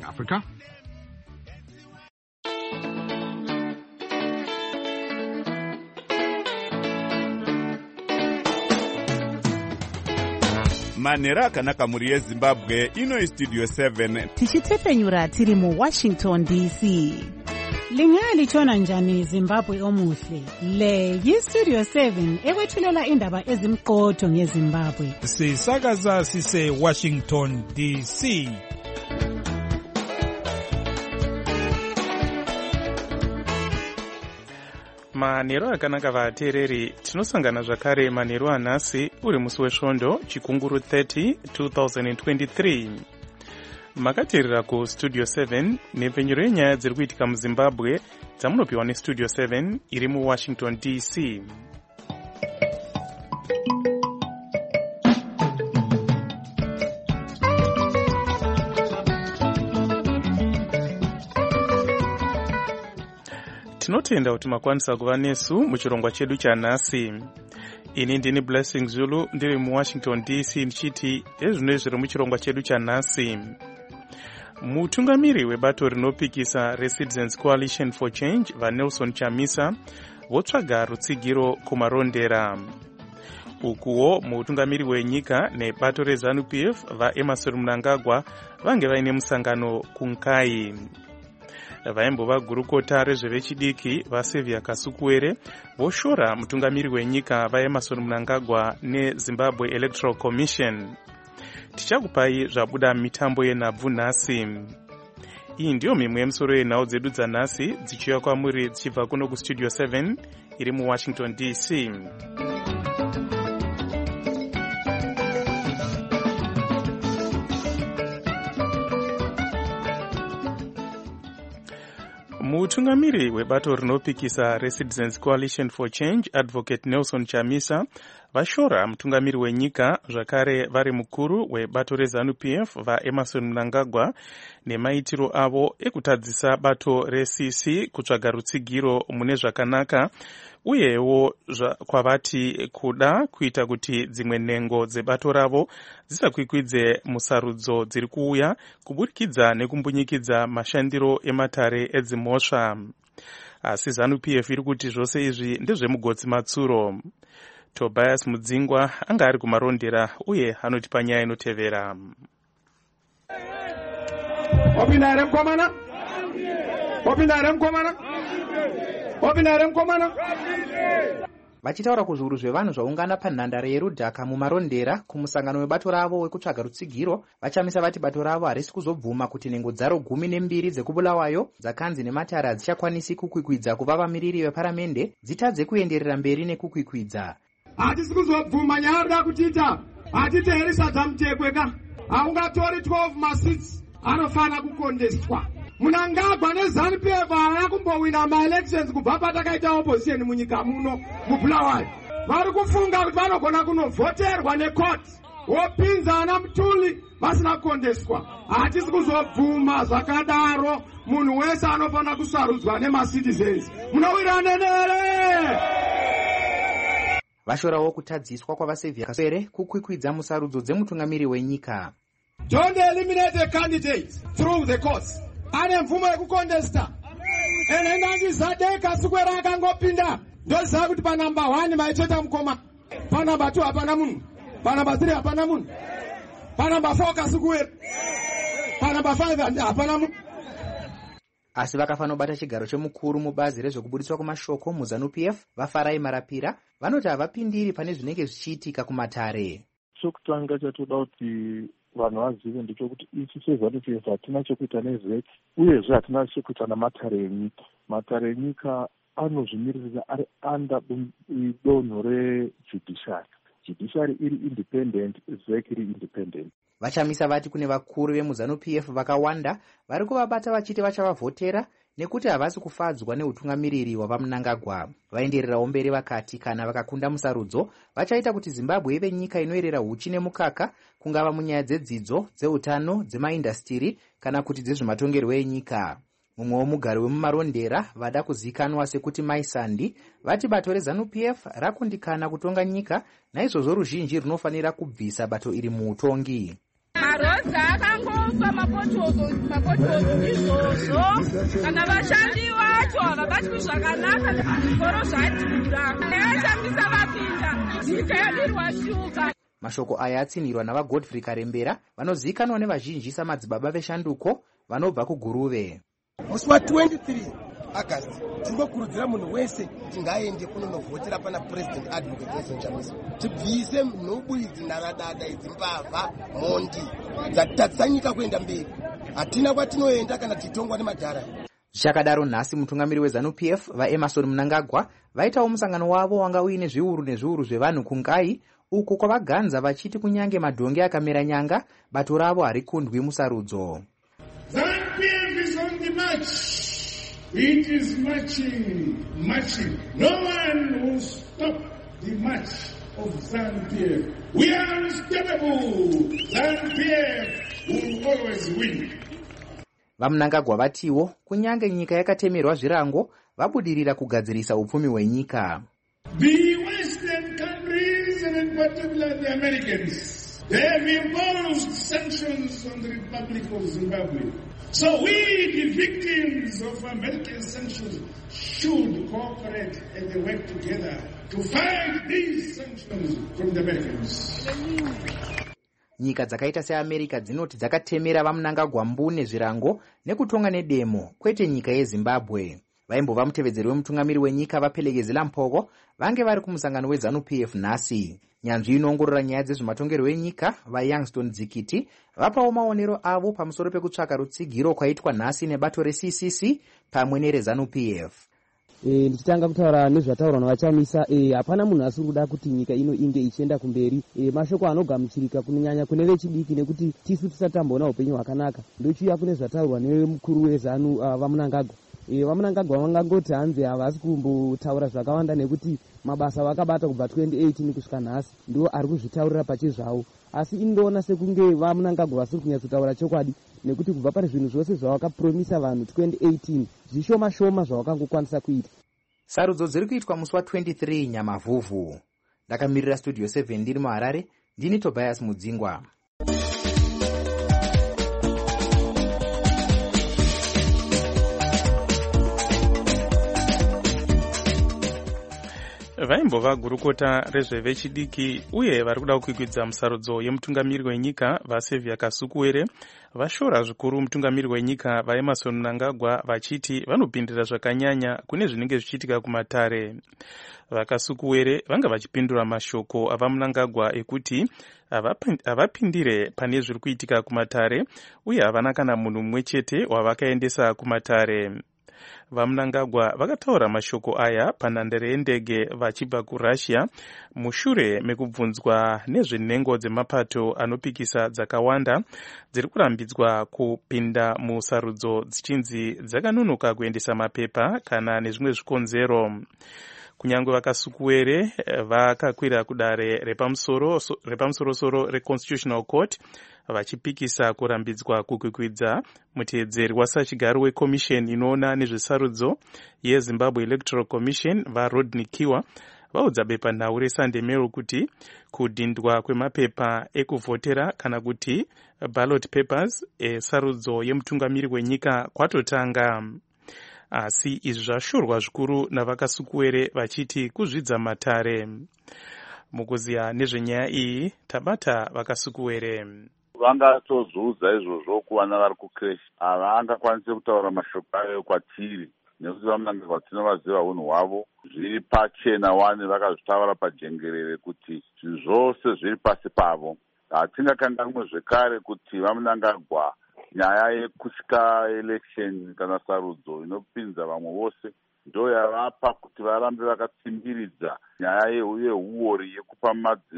Africa. Manera akanaka muri yeZimbabwe ino Studio 7 tichitepenyura tiri mu Washington DC. Lingalitshona njani Zimbabwe omuhle? Le yiStudio 7 ekwethulela indaba ezimqotho ngeZimbabwe. Sisakaza sise Washington DC. Manero akanaka vateereri, tinosangana zvakare manero anhasi uri musi wesvondo chikunguru 30 2023. Makateerera kuStudio 7 nepfenyuro yenyaya dziri kuitika muZimbabwe dzamunopiwa neStudio 7 iri muWashington DC. Tinotenda kuti makwanisa kuva nesu muchirongwa chedu chanhasi. Ini ndini Blessing Zulu ndiri muWashington DC ndichiti ezvino zviri muchirongwa chedu chanhasi. Mutungamiri webato rinopikisa reCitizens Coalition for Change vaNelson Chamisa votsvaga rutsigiro kumarondera. Ukuwo mutungamiri wenyika nebato reZANU-PF vaEmmerson Mnangagwa vange vaine musangano kuNkai. Vaimbova gurukota rezvevechidiki vaSylvia Kasukuwere voshora mutungamiri wenyika vaEmmerson Mnangagwa neZimbabwe Electoral Commission. Tichakupai zvabuda mitambo yenhabvu nhasi. Iyi ndiyo mimwe yemisoro yenhau dzedu dzanhasi dzichiuya kwamuri dzichibva kuno kuStudio 7 iri muWashington DC. Mutungamiri webato rinopikisa reCitizens Coalition for Change Advocate Nelson Chamisa vashora mutungamiri wenyika zvakare vari mukuru webato reZANU-PF vaEmmerson Mnangagwa nemaitiro avo ekutadzisa bato reCC kutsvaga rutsigiro mune zvakanaka uyewo kwavati kuda kuita kuti dzimwe nhengo dzebato ravo dzisakwikwidze musarudzo dziri kuuya kuburikidza nekumbunyikidza mashandiro ematare edzimhosva. Asi ZANU-PF iri kuti zvose izvi ndezvemugotsi matsuro. Tobias Mudzingwa anga ari kumarondera uye anotipa nyaya inotevera. Vachitaura kuzviuru zvevanhu zvaungana panhandare yeRudhaka mumarondera kumusangano webato ravo wekutsvaga rutsigiro, vachamisa vati bato ravo harisi kuzobvuma kuti nhengo dzaro 12 dzekubulawayo dzakanzi nematare hadzichakwanisi kukwikwidza kuva vamiriri veparamende dzitadze kuenderera mberi nekukwikwidza. Hatisi kuzobvuma nyaya da kutiita hatiteerisa dzamutekweka haungatori 12 masits anofana kukondeswa. Mnangagwa neZANU-PF haana kumbowina ma-elections kubva patakaita opposition munyika muno mubulawayo. Vari kufunga kuti vanogona kunovhoterwa necourt wopinza ana Mutuli vasina kukondeswa. Hatisi kuzobvuma zvakadaro. Munhu wese anofana kusarudzwa nemacitizens. Munowirana nere? Vashorawo kutadziswa kwavaSylvia Kasukuwere kukwikwidza musarudzo dzemutungamiri wenyika. Don't eliminate a candidate through the courts. Ane mvumo yekukondesta. Enendanzi Zadeka Kasukuwere akangopinda. Ndoziva kuti pa number 1 maicheta mukoma. Pa number 2 hapana munhu. Pa number 3 hapana munhu. Pa number 4 Kasukuwere. Pa number 5 hapana munhu. Asi vakafanobata chigaro chemukuru mubazi rezvekubudiswa kwamashoko muZANU-PF vaFarai Marapira vanoti havapindiri pane zvinenge zvichiitika kumatare. Chokutanga chatoda kuti vanhu vazive ndechekuti isu seZANU-PF hatina chekuita nezveki uyezve hatina chekuita namatare enyika. Matare enyika anozvimirira ari under donho rejudiciary. Judiciary iri independent, ZEC iri independent. Vachamisa vati kune vakuru vemuZANU-PF vakawanda vari kuvabata vachiti vachavavhotera nekuti havasi kufadzwa neutungamiriri wavaMnangagwa. Vaendererawo mberi vakati kana vakakunda musarudzo vachaita kuti Zimbabwe ive nyika inoerera huchi nemukaka, kungava munyaya dzedzidzo, dzeutano, dzemaindastiri kana kuti dzezvematongerwo enyika. Mumwe womugari wemumarondera vada kuzikanwa sekuti Maisandi vati bato reZANU-PF rakundikana kutonga nyika, naizvozvo ruzhinji runofanira kubvisa bato iri muutongi. marodzi akangoswa mapotozo izvozvo kana vashandi vacho havabatwi zvakanaka zvitoro zvadhura neashambisa vapinda nyika yadirwa shuga. Mashoko aya atsinirwa navagodfrey Karembera vanozivikanwa nevazhinji samadzibaba veshanduko vanobva kuGuruve. Musi wa23 August tinokurudzira munhu wese kuti ngaende kunonovhotera pana President Advocate Nelson Chamisa. Tibvise nhubu idzi nharadada idzi mbavha mondi dzatitatisa nyika kuenda mberi. Hatina kwatinoenda kana titongwa nemadhara. Zvichakadaro nhasi mutungamiri weZANU-PF vaEmmerson Mnangagwa vaitawo musangano wavo wanga uine zviuru nezviuru zvevanhu kungai uku kwavaganza vachiti kunyange madhonge akamera nyanga bato ravo harikundwi musarudzo. ZANU-PF is on the march. It is marching. No one will stop the march of ZANU-PF. We are unstoppable. ZANU-PF will always win. VaMnangagwa vatiwo kunyange nyika yakatemerwa zvirango vabudirira kugadzirisa upfumi hwenyika. The Western countries, and in particular the Americans, they have imposed sanctions on the Republic of Zimbabwe. So we, the victims of American sanctions, should cooperate and work together to fight these sanctions from the Americans. Nyika dzakaita seAmerica dzinoti dzakatemera vaMnangagwa mbune zvirango nekutonga nedemo, kwete nyika yeZimbabwe. Vaimbova mutevedzeri wemutungamiri wenyika vaPelekezela Mphoko vange vari kumusangano weZANU-PF nhasi. Nyanzvi inoongorora nyaya dzezvematongerwo enyika vaYoungstone Dzikiti vapawo maonero avo pamusoro pekutsvaka rutsigiro kwaitwa nhasi nebato reCCC pamwe nereZANU-PF. Ndichitanga kutaura nezvataurwa navachamisa, hapana munhu asiri kuda kuti nyika ino inge ichienda kumberi. Mashoko anogamuchirika kunyanya kune vechidiki nekuti tisu tisatamboona upenyu hwakanaka. Ndochiuya kune zvataurwa nemukuru weZANU vaMnangagwa. VaMnangagwa vangangoti hanzi havasi kumbotaura zvakawanda nekuti mabasa vakabata kubva 2018 kusvika nhasi ndo ari kuzvitaurira pachezvavo. Asi indoona sekunge vaMnangagwa vasiri kunyatsotaura chokwadi nekuti kubva pane zvinhu zvose zvavakapromisa vanhu 2018 zvishoma shoma zvavakangokwanisa kuita. Sarudzo dziri kuitwa musi wa23 Nyamavhuvhu. Ndakamirira Studio 7 ndiri muHarare, ndini Tobias Mudzingwa. Vaimbova gurukota rezvevechidiki uye vari kuda kukwikwidza musarudzo yemutungamiri wenyika vaSevia Kasukuwere vashora zvikuru mutungamiri wenyika vaEmmerson Mnangagwa vachiti vanopindira zvakanyanya kune zvinenge zvichiitika kumatare. VaKasukuwere vanga vachipindura mashoko avaMnangagwa ekuti havapindire pane zviri kuitika kumatare uye havana kana munhu mumwe chete wavakaendesa kumatare. VaMnangagwa vakataura mashoko aya panhandare yendege vachibva kuRussia mushure mekubvunzwa nezvenhengo dzemapato anopikisa dzakawanda dziri kurambidzwa kupinda musarudzo dzichinzi dzakanonoka kuendesa mapepa kana nezvimwe zvikonzero. Kunyange vaKasukuwere vakakwira kudare repamusoro reConstitutional Court vachipikisa kurambidzwa kukwikwidza muteedzeri wasachigaro weCommission inoona nezvesarudzo yeZimbabwe Electoral Commission vaRodney Kiwa vaudza bepanhau reSunday Mail kuti kudhindwa kwemapepa ekuvhotera kana kuti ballot papers esarudzo yemutungamiri wenyika kwatotanga. Asi izvi zvashorwa zvikuru navaKasukuwere vachiti kuzvidza matare. Mukuziya nezvenyaya iyi tabata vaKasukuwere. Vangatozviudza izvozvo kuvana vari kucreshi havangakwanisi kutaura mashoko ayo kwatiri nekuti vaMnangagwa tinovaziva unhu hwavo zviri pachena wani vakazvitaura pajengerere kuti zvinhu zvose zviri pasi pavo. Hatingakanganwe zvekare kuti vaMnangagwa nyaya yekusika election kana sarudzo inopinza vamwe vose ndo yavapa kuti varambe vakatsimbiridza nyaya yehuori yekupa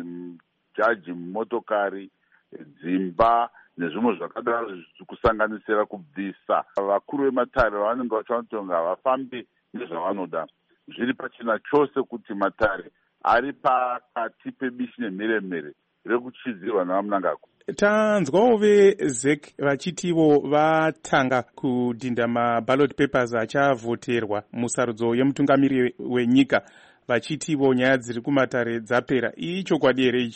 majaji motokari dzimba nezvimwe zvakadaro kusanganisira kubvisa vakuru vematare vavanenge vachanotonga vafambe nezvavanoda. Zviri pachena chose kuti matare ari pakati pebishi nemheremhere rekuchizirwa navaMnangagwa. Tanzwawo veZEC vachitivo vatanga kudhinda maballot papers achavhoterwa musarudzo yemutungamiri wenyika vachitivo nyaya dziri kumatare dzapera. Ichokwadi here ichi?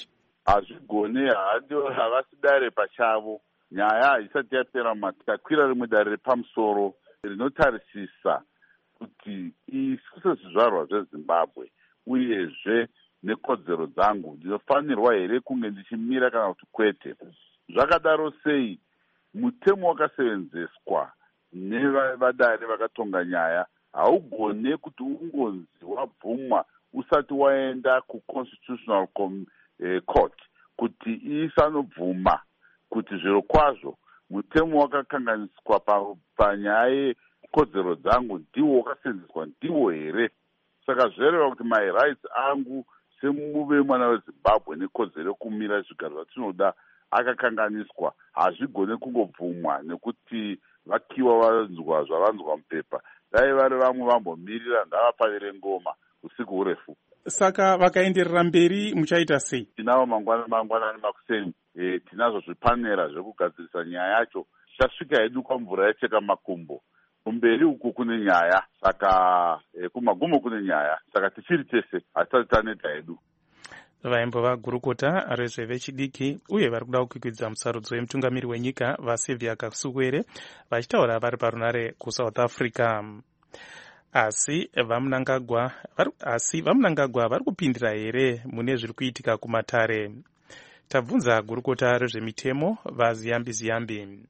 hazvigone havasi dare pachavo. Nyaya isati yapera tikakwira rimwe dare repamusoro rinotarisisa kuti isu sezvizvarwa zveZimbabwe uyezve nekodzero dzangu ndinofanirwa here kunge ndichimira kana kuti kwete. Zvakadaro sei mutemo wakasevenzeswa nevadare vakatonga nyaya haugone kuti ungonzi wabvumwa usati waenda kuconstitutional court kuti isanobvuma kuti zviro kwazvo mutemo wakakanganiswa panyaya yekodzero dzangu ndiwo wakasevenzeswa ndiwo here. Saka zvereva kuti my rights angu semuve mwana weZimbabwe nekodzero yekumira zvigaro zvatinoda akakanganiswa, hazvigone kungobvumwa nekuti vakiwa vanzwa zvavanzwa mupepa. Dai vari vamwe vambomirira ngavafarire ngoma usiku urefu. Saka vakaenderera mberi muchaita sei? Tinavo mangwanani makuseni tinazvo zvipanera zvekugadzirisa nyaya yacho. Tichasvika hedu kwamvura yacheka makumbo. Kumberi uku kune nyaya, saka kumagumo kune nyaya, saka tichiri tese hatisati taneta hedu. Vaimbova gurukota rezvevechidiki uye vari kuda kukwikwidza musarudzo wemutungamiri wenyika vaSylvia Kasubwere vachitaura vari parunare kuSouth Africa. Asi vaMnangagwa vari kupindira here mune zviri kuitika kumatare? Tabvunza gurukota rezvemitemo vaZiyambi.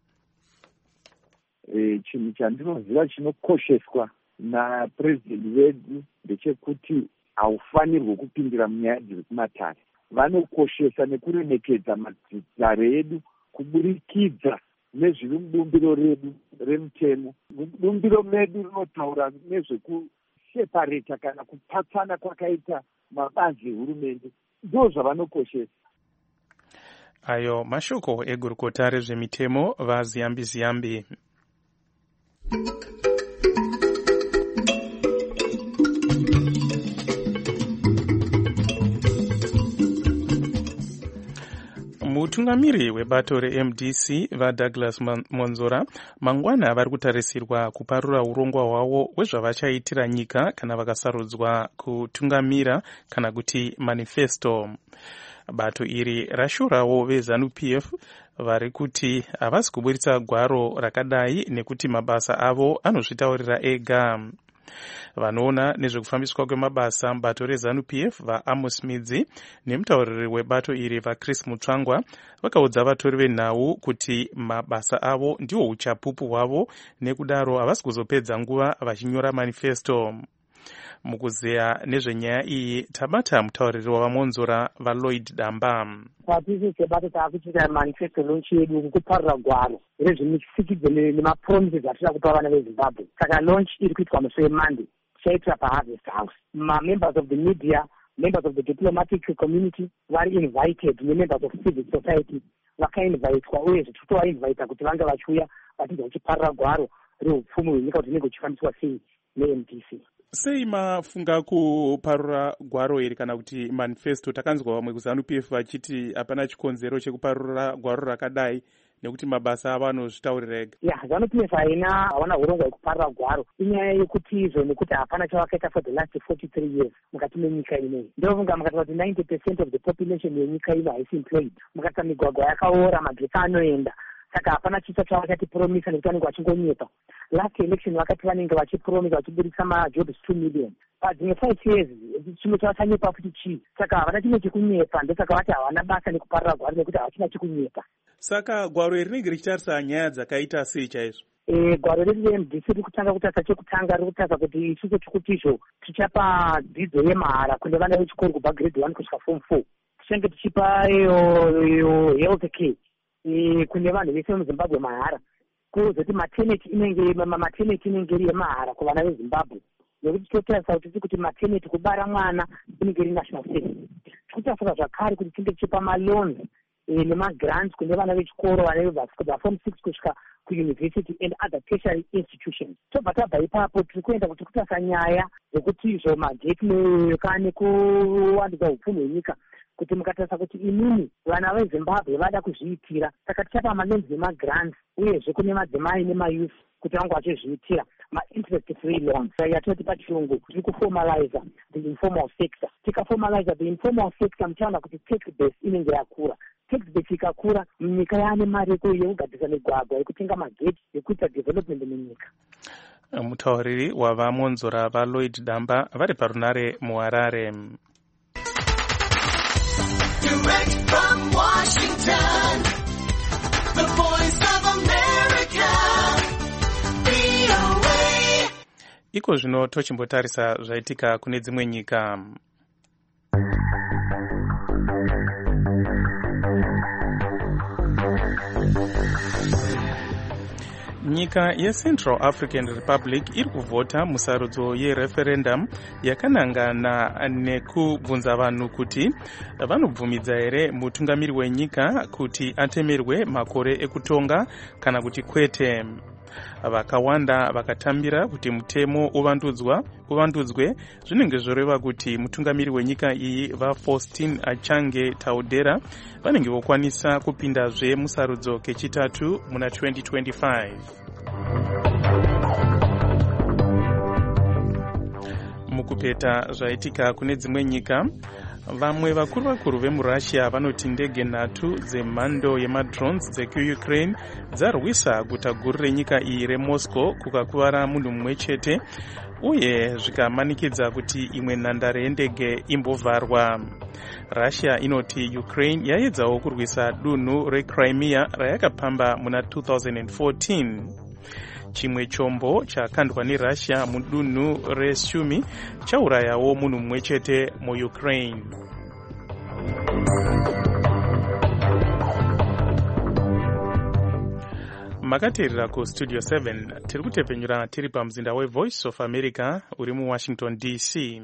Chinhu chandinoziva chinokosheswa napurezidendi wedu ndechekuti haufanirwi kupindira munyaya dziri kumatare. Vanokoshesa nekuremekedza matare edu kuburikidza nezviri mubumbiro redu remutemo. Bumbiro medu rinotaura nezvekushepareta kana kupatsana kwakaita mabazi ehurumende. Ndo zvavanokoshesa. Ayo mashoko egurukota rezvemitemo vaZiyambi. Mutungamiri webato reMDC vaDouglas Monzora mangwana vari kutarisirwa kuparura urongwa hwavo hwezvavachaitira nyika kana vakasarudzwa kutungamira kana kuti manifesto. Bato iri rashorawo veZANU-PF vari kuti havasi kuburitsa gwaro rakadai nekuti mabasa avo anozvitaurira ega. Vanoona nezvekufambiswa kwemabasa mubato reZANU-PF vaAmos Midzi nemutauriri webato iri vaChris Mutsvangwa vakaudza vatori venhau kuti mabasa avo ndiwo uchapupu hwavo, nekudaro havasi kuzopedza nguva vachinyora manifesto. Mukuzeya nezvenyaya iyi tabata mutauriri wavaMonzora vaLloyd Damba. Patisi sebato taakuchita manifesto launch yedu kuparura gwaro rezvemisikidze nemapromises atira kupa vana veZimbabwe. Saka launch iri kuitwa musi weMonday tichaitira paHarvest House. Members of the media, members of the diplomatic community vari invited, nemembers of civil society vakainvitwa uye titovainvita kuti vange vachiuya vachibva vachiparura gwaro reupfumi hwenyika kuti hunenge huchifambiswa sei neMDC. Sei mafunga kuparura gwaro iri kana kuti manifesto? Takanzwa vamwe kuZANU-PF vachiti hapana chikonzero chekuparura gwaro rakadai nekuti mabasa avo anozvitaurira ega. ZANU-PF hawana urongwa hwekuparura gwaro. Inyaya yekuti izvo nekuti hapana chavakaita for the last 43 years mukati menyika ineyi. Ndofunga mukataura kuti 90% of the population yenyika ino haisi employed. Mukataura migwagwa yakaora, magetsi anoenda. Saka hapana chisa chavakatipromisa nekuti vanenge vachingonyepa. Last election vakati vanenge vachipromisa vachiburitsa majobs 2 million. Padzimwe 5 years chimwe chavachanyepa futi chii. Saka havana chimwe chekunyepa, ndosaka vati havana basa nekuparura gwaro nekuti havachina chekunyepa. Saka gwaro iri rinenge richitarisa nyaya dzakaita sei chaizvo? Gwaro redu reMDC riri kutanga kutarisa chekutanga, riri kutarisa kuti isusu tikutizvo tichapa dzidzo yemahara kune vana vechikoro kubva grade 1 kusvika form 4. Tichange tichipa health care kune vanhu vese muZimbabwe mahara. Kuzoti maternity inenge iri yemahara kuvana veZimbabwe. Nekuti tinotarisa kuti maternity kubara mwana inenge iri national service. Tikutarisa zvakare kuti tinge tichipa maloans nemagrants kune vana vechikoro vanobva form 6 kusvika kuuniversity and other tertiary institutions. Tobva tabva ipapo tiri kuenda kuti kutarisa nyaya dzekuti izvo mageti nekuwandudza upfumi hwenyika, kuti mukatarisa kuti imini vana veZimbabwe vada kuzviitira, saka tichapa maloans nemagrants uyezve kune madzimai nemayouth kuti vange vachizviitira. ma-interest free loans yatinoti pachirungu tiri kuformaliza the informal sector. Tikaformaliza the informal sector muchaona kuti tax base inenge yakura. Tax base ikakura, nyika yaane mari yekugadzisa migwagwa, yekutenga mageti, yekuita development munyika. Mutauriri wavamonzora vaLloyd Damba vari parunare muHarare. Direct from Washington, the voice of America, VOA. Iko zvino tochimbotarisa zvaitika kune dzimwe nyika. Nyika yeCentral African Republic iri kuvhota musarudzo yereferendum yakanangana nekubvunza vanhu kuti vanobvumidza here mutungamiri wenyika kuti atemerwe makore ekutonga kana kuti kwete. Vakawanda vakatambira kuti mutemo uvandudzwe zvinenge zvoreva kuti mutungamiri wenyika iyi vaFaustin Archange Touadera vanenge vokwanisa kupindazve musarudzo kechitatu muna 2025. Mukupeta zvaitika kune dzimwe nyika, vamwe vakuru vemuRussia vanoti ndege nhatu dzemhando yemadrones dzekuUkraine dzarwisa guta guru renyika iyi reMoscow kukakuvara munhu mumwe chete uye zvikamanikidza kuti imwe nhandare yendege imbovharwa. Russia inoti Ukraine yaedzawo kurwisa dunhu reCrimea rayakapamba muna 2014. Chimwe chombo chakandwa neRussia mudunhu reSumy chaurayawo munhu mumwe chete muUkraine. Makateerera kuStudio 7 tiri kutepenyura tiri pamuzinda weVoice of America uri muWashington DC.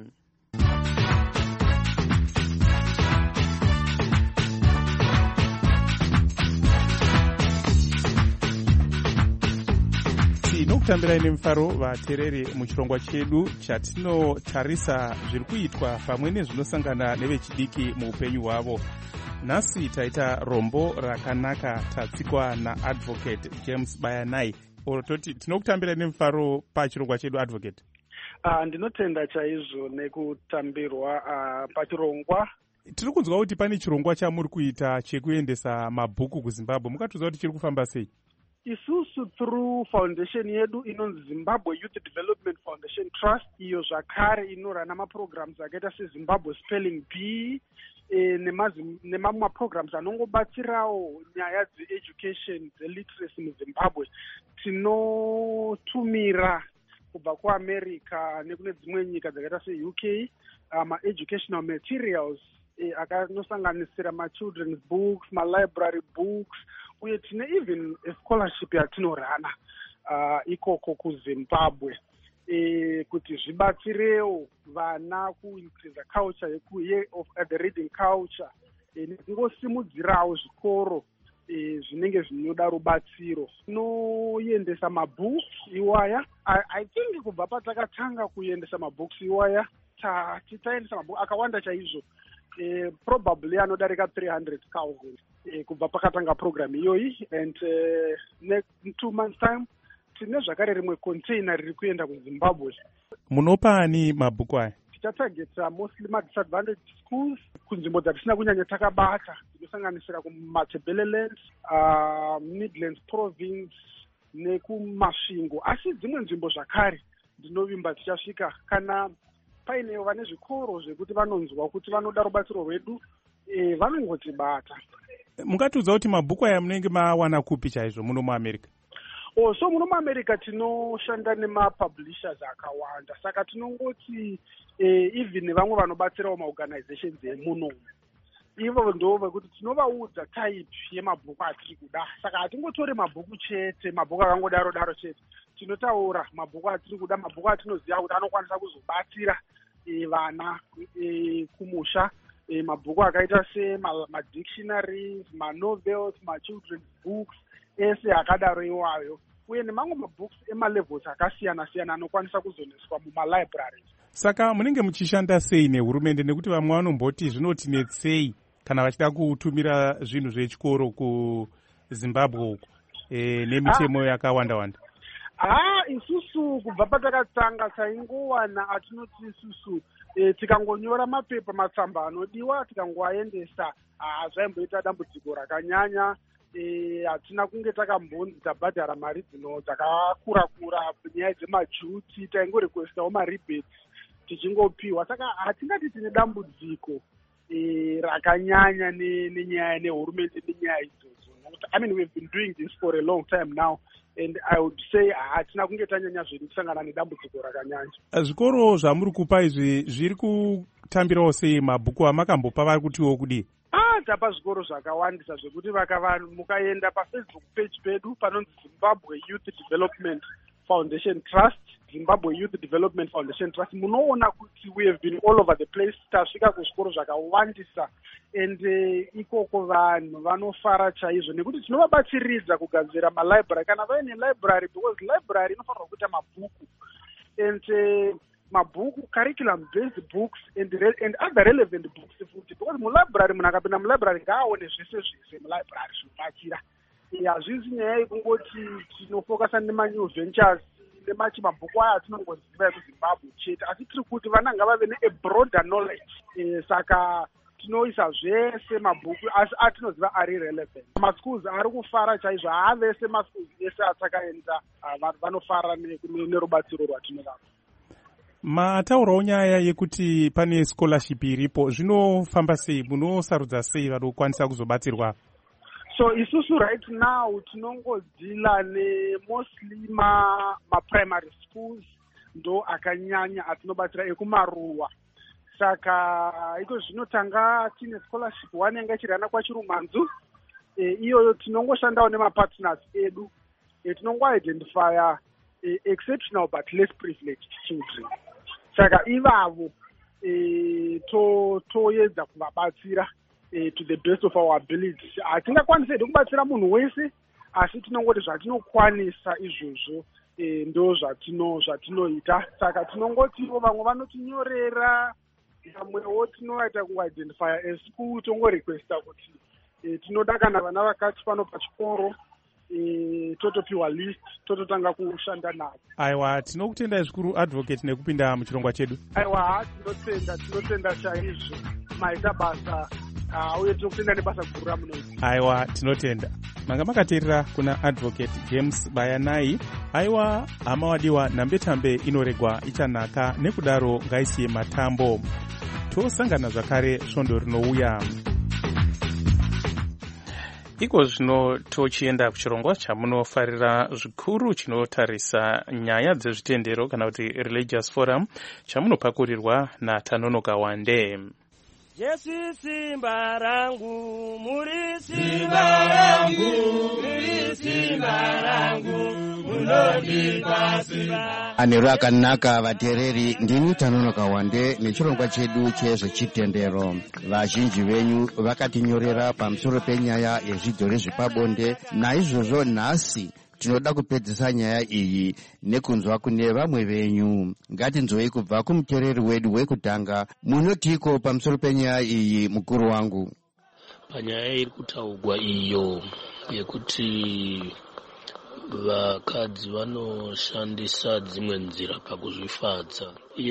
Tinokutambirai nemufaro vateereri muchirongwa chedu chatinotarisa zviri kuitwa pamwe nezvinosangana nevechidiki muupenyu hwavo. Nhasi taita rombo rakanaka tatsikwa naadvocate James Bayanai. Toti tinokutambirai nemufaro pachirongwa chedu advocate. Ndinotenda chaizvo nekutambirwa pachirongwa. Tiri kunzwa kuti pane chirongwa chamuri kuita chekuendesa mabhuku kuZimbabwe. Mukatiudza kuti chiri kufamba sei? Isusu through foundation yedu inonzi Zimbabwe Youth Development Foundation Trust, iyo zvakare inorana maprograms akaita seZimbabwe Spelling Bee nemamwe maprograms anongobatsirawo nyaya dzeeducation dzeliteracy muZimbabwe. Tinotumira kubva kuAmerica nekune dzimwe nyika dzakaita seUK ma-educational materials akanosanganisira ma-children's books, ma-library books, uye tine even a scholarship yatinorana ikoko kuZimbabwe kuti zvibatsirewo vana kuincrease culture of the reading culture nekungosimudzirawo zvikoro zvinenge zvinoda rubatsiro. Tinoendesa mabooks iwaya. I think kubva patakatanga kuendesa mabooks iwaya tichaendesa mabooks akawanda chaizvo. Probably anodarika 300,000 kubva pakatanga program iyoyi, and next 2 months time tine zvakare rimwe container riri kuenda kuZimbabwe. Munopani mabhuku aya? Tichatargeta mostly ma-disadvantaged schools kunzvimbo dzatisina kunyanya takabata dzinosanganisira kuMatabeleland, Midlands Province nekumasvingo, asi dzimwe nzvimbo zvakare ndinovimba tichasvika kana painewo vane zvikoro zvekuti vanonzwa kuti vanoda rubatsiro rwedu vanongotibata. Mungatiudza kuti mabhuku aya munenge mawana kupi chaizvo muno muAmerica? So muno muAmerica tinoshanda nemapublishers akawanda, saka tinongoti even nevamwe vanobatsirawo maorganizations emuno ivo ndo vekuti tinovaudza type yemabhuku atiri kuda, saka hatingotori mabhuku chete, mabhuku akangodaro daro chete. Tinotaura mabhuku atiri kuda, mabhuku atinoziva kuti anokwanisa kuzobatsira vana kumusha, mabhuku akaita semadictionaries, manovels, machildren's books, ese akadaro iwayo, uye nemamwe mabooks emalevels akasiyana-siyana anokwanisa kuzoneswa mumalibraries. Saka munenge muchishanda sei nehurumende, nekuti vamwe vanomboti zvinotinetsei kana vachida kutumira zvinhu zvechikoro kuZimbabwe uko nemitemo yakawanda-wanda? isusu kubva patakatanga taingowana atinoti isusu tikangonyora mapepa matsamba anodiwa tikangoaendesa zvaimboita dambudziko rakanyanya. Hatina kunge takambonzi tabhadhara mari dzino dzakakura-kura nyaya dzemajuti taingorequestawo marebates tichingopiwa. Saka hatingati tine dambudziko rakanyanya nenyaya nehurumende nenyaya idzodzo. I mean, we've been doing this for a long time now, and I would say hatina kunge tanyanya zvedu kusangana nedambudziko rakanyanya. Zvikoro zvamuri kupa izvi zviri kutambirawo sei mabhuku amakambopa vari kutiwo kudii? Tapa zvikoro zvakawandisa zvekuti mukaenda pafacebook page pedu panonzi Zimbabwe Youth Development Foundation Trust, Zimbabwe Youth Development Foundation Trust, munoona kuti we have been all over the place. Tasvika kuzvikoro zvakawandisa, and ikoko vanhu vanofara chaizvo nekuti tinovabatsiridza kugadzira malibrary kana vaine library, because library inofanirwa kuita mabhuku and mabhuku, curriculum based books and other relevant books futi, because mulibrary munhu akapinda mulibrary ngaaone zvese mulibrary zvinobatsira. Hazvisi nyaya yekungoti tinofokasa nemanew ventures nemachi mabhuku aya atinongoziva ekuzimbabwe chete, asi tiri kuti vana ngavave ne-broader knowledge. Saka tinoisa zvese mabhuku asi atinoziva ari relevant. Maschools ari kufara chaizvo, haavese maschools ese atakaenda vanofara nerubatsiro rwatinovapa. Mataurawo nyaya yekuti pane scholarship iripo, zvinofamba sei? Munosarudza sei vari kukwanisa kuzobatsirwa? So isusu right now tinongodzila mostly ma-primary schools ndo akanyanya atinobatsira ekumaruwa. Saka iko zvinotanga tine scholarship one yanga ichiri ana kwaChirumanzu. Iyoyo tinongoshandawo nemapartners edu. Tinongo-identifya exceptional but less privileged children. Saka ivavo toedza kuvabatsira to the best of our ability. Hatingakwanisa kubatsira munhu wese, asi tinongoti zvatinokwanisa izvozvo ndo zvatinoita. Saka tinongotiwo vamwe vanotinyorera, vamwewo tinovaita kuidentifya eschool, tongorequesta kuti tinoda kana vana vakati pano pachikoro totopiwa list tototanga kushanda navo. Aiwa, tinokutendai zvikuru advocate nekupinda muchirongwa chedu. Aiwa, tinotenda chaizvo maita basa uye tinokutenda nebasa guru ramunoita. Aiwa, tinotenda. Manga makateerera kuna advocate James Bayanai. Aiwa, hama wadiwa, nhambe-tambe inoregwa ichanaka, nekudaro ngaisiye matambo. Tosangana zvakare svondo rinouya. Iko zvino tochienda kuchirongwa chamunofarira zvikuru chinotarisa nyaya dzezvitendero kana kuti religious forum chamunopakurirwa naTanonoka Wande. Jesu simba rangu, muri simba rangu, muri simba rangu, munondipa simba. Anero akanaka vateereri, ndini Tanonoka Wande nechirongwa chedu chezvechitendero. Vazhinji venyu vakatinyorera pamusoro penyaya yezvidzo rezvepabonde, naizvozvo nhasi tinoda kupedzisa nyaya iyi nekunzwa kune vamwe venyu. Ngatinzwei kubva kumuteereri wedu wekutanga. Munotiko pamusoro penyaya iyi, mukuru wangu? Panyaya iri kutaurwa iyo yekuti vakadzi vanoshandisa dzimwe nzira pakuzvifadza.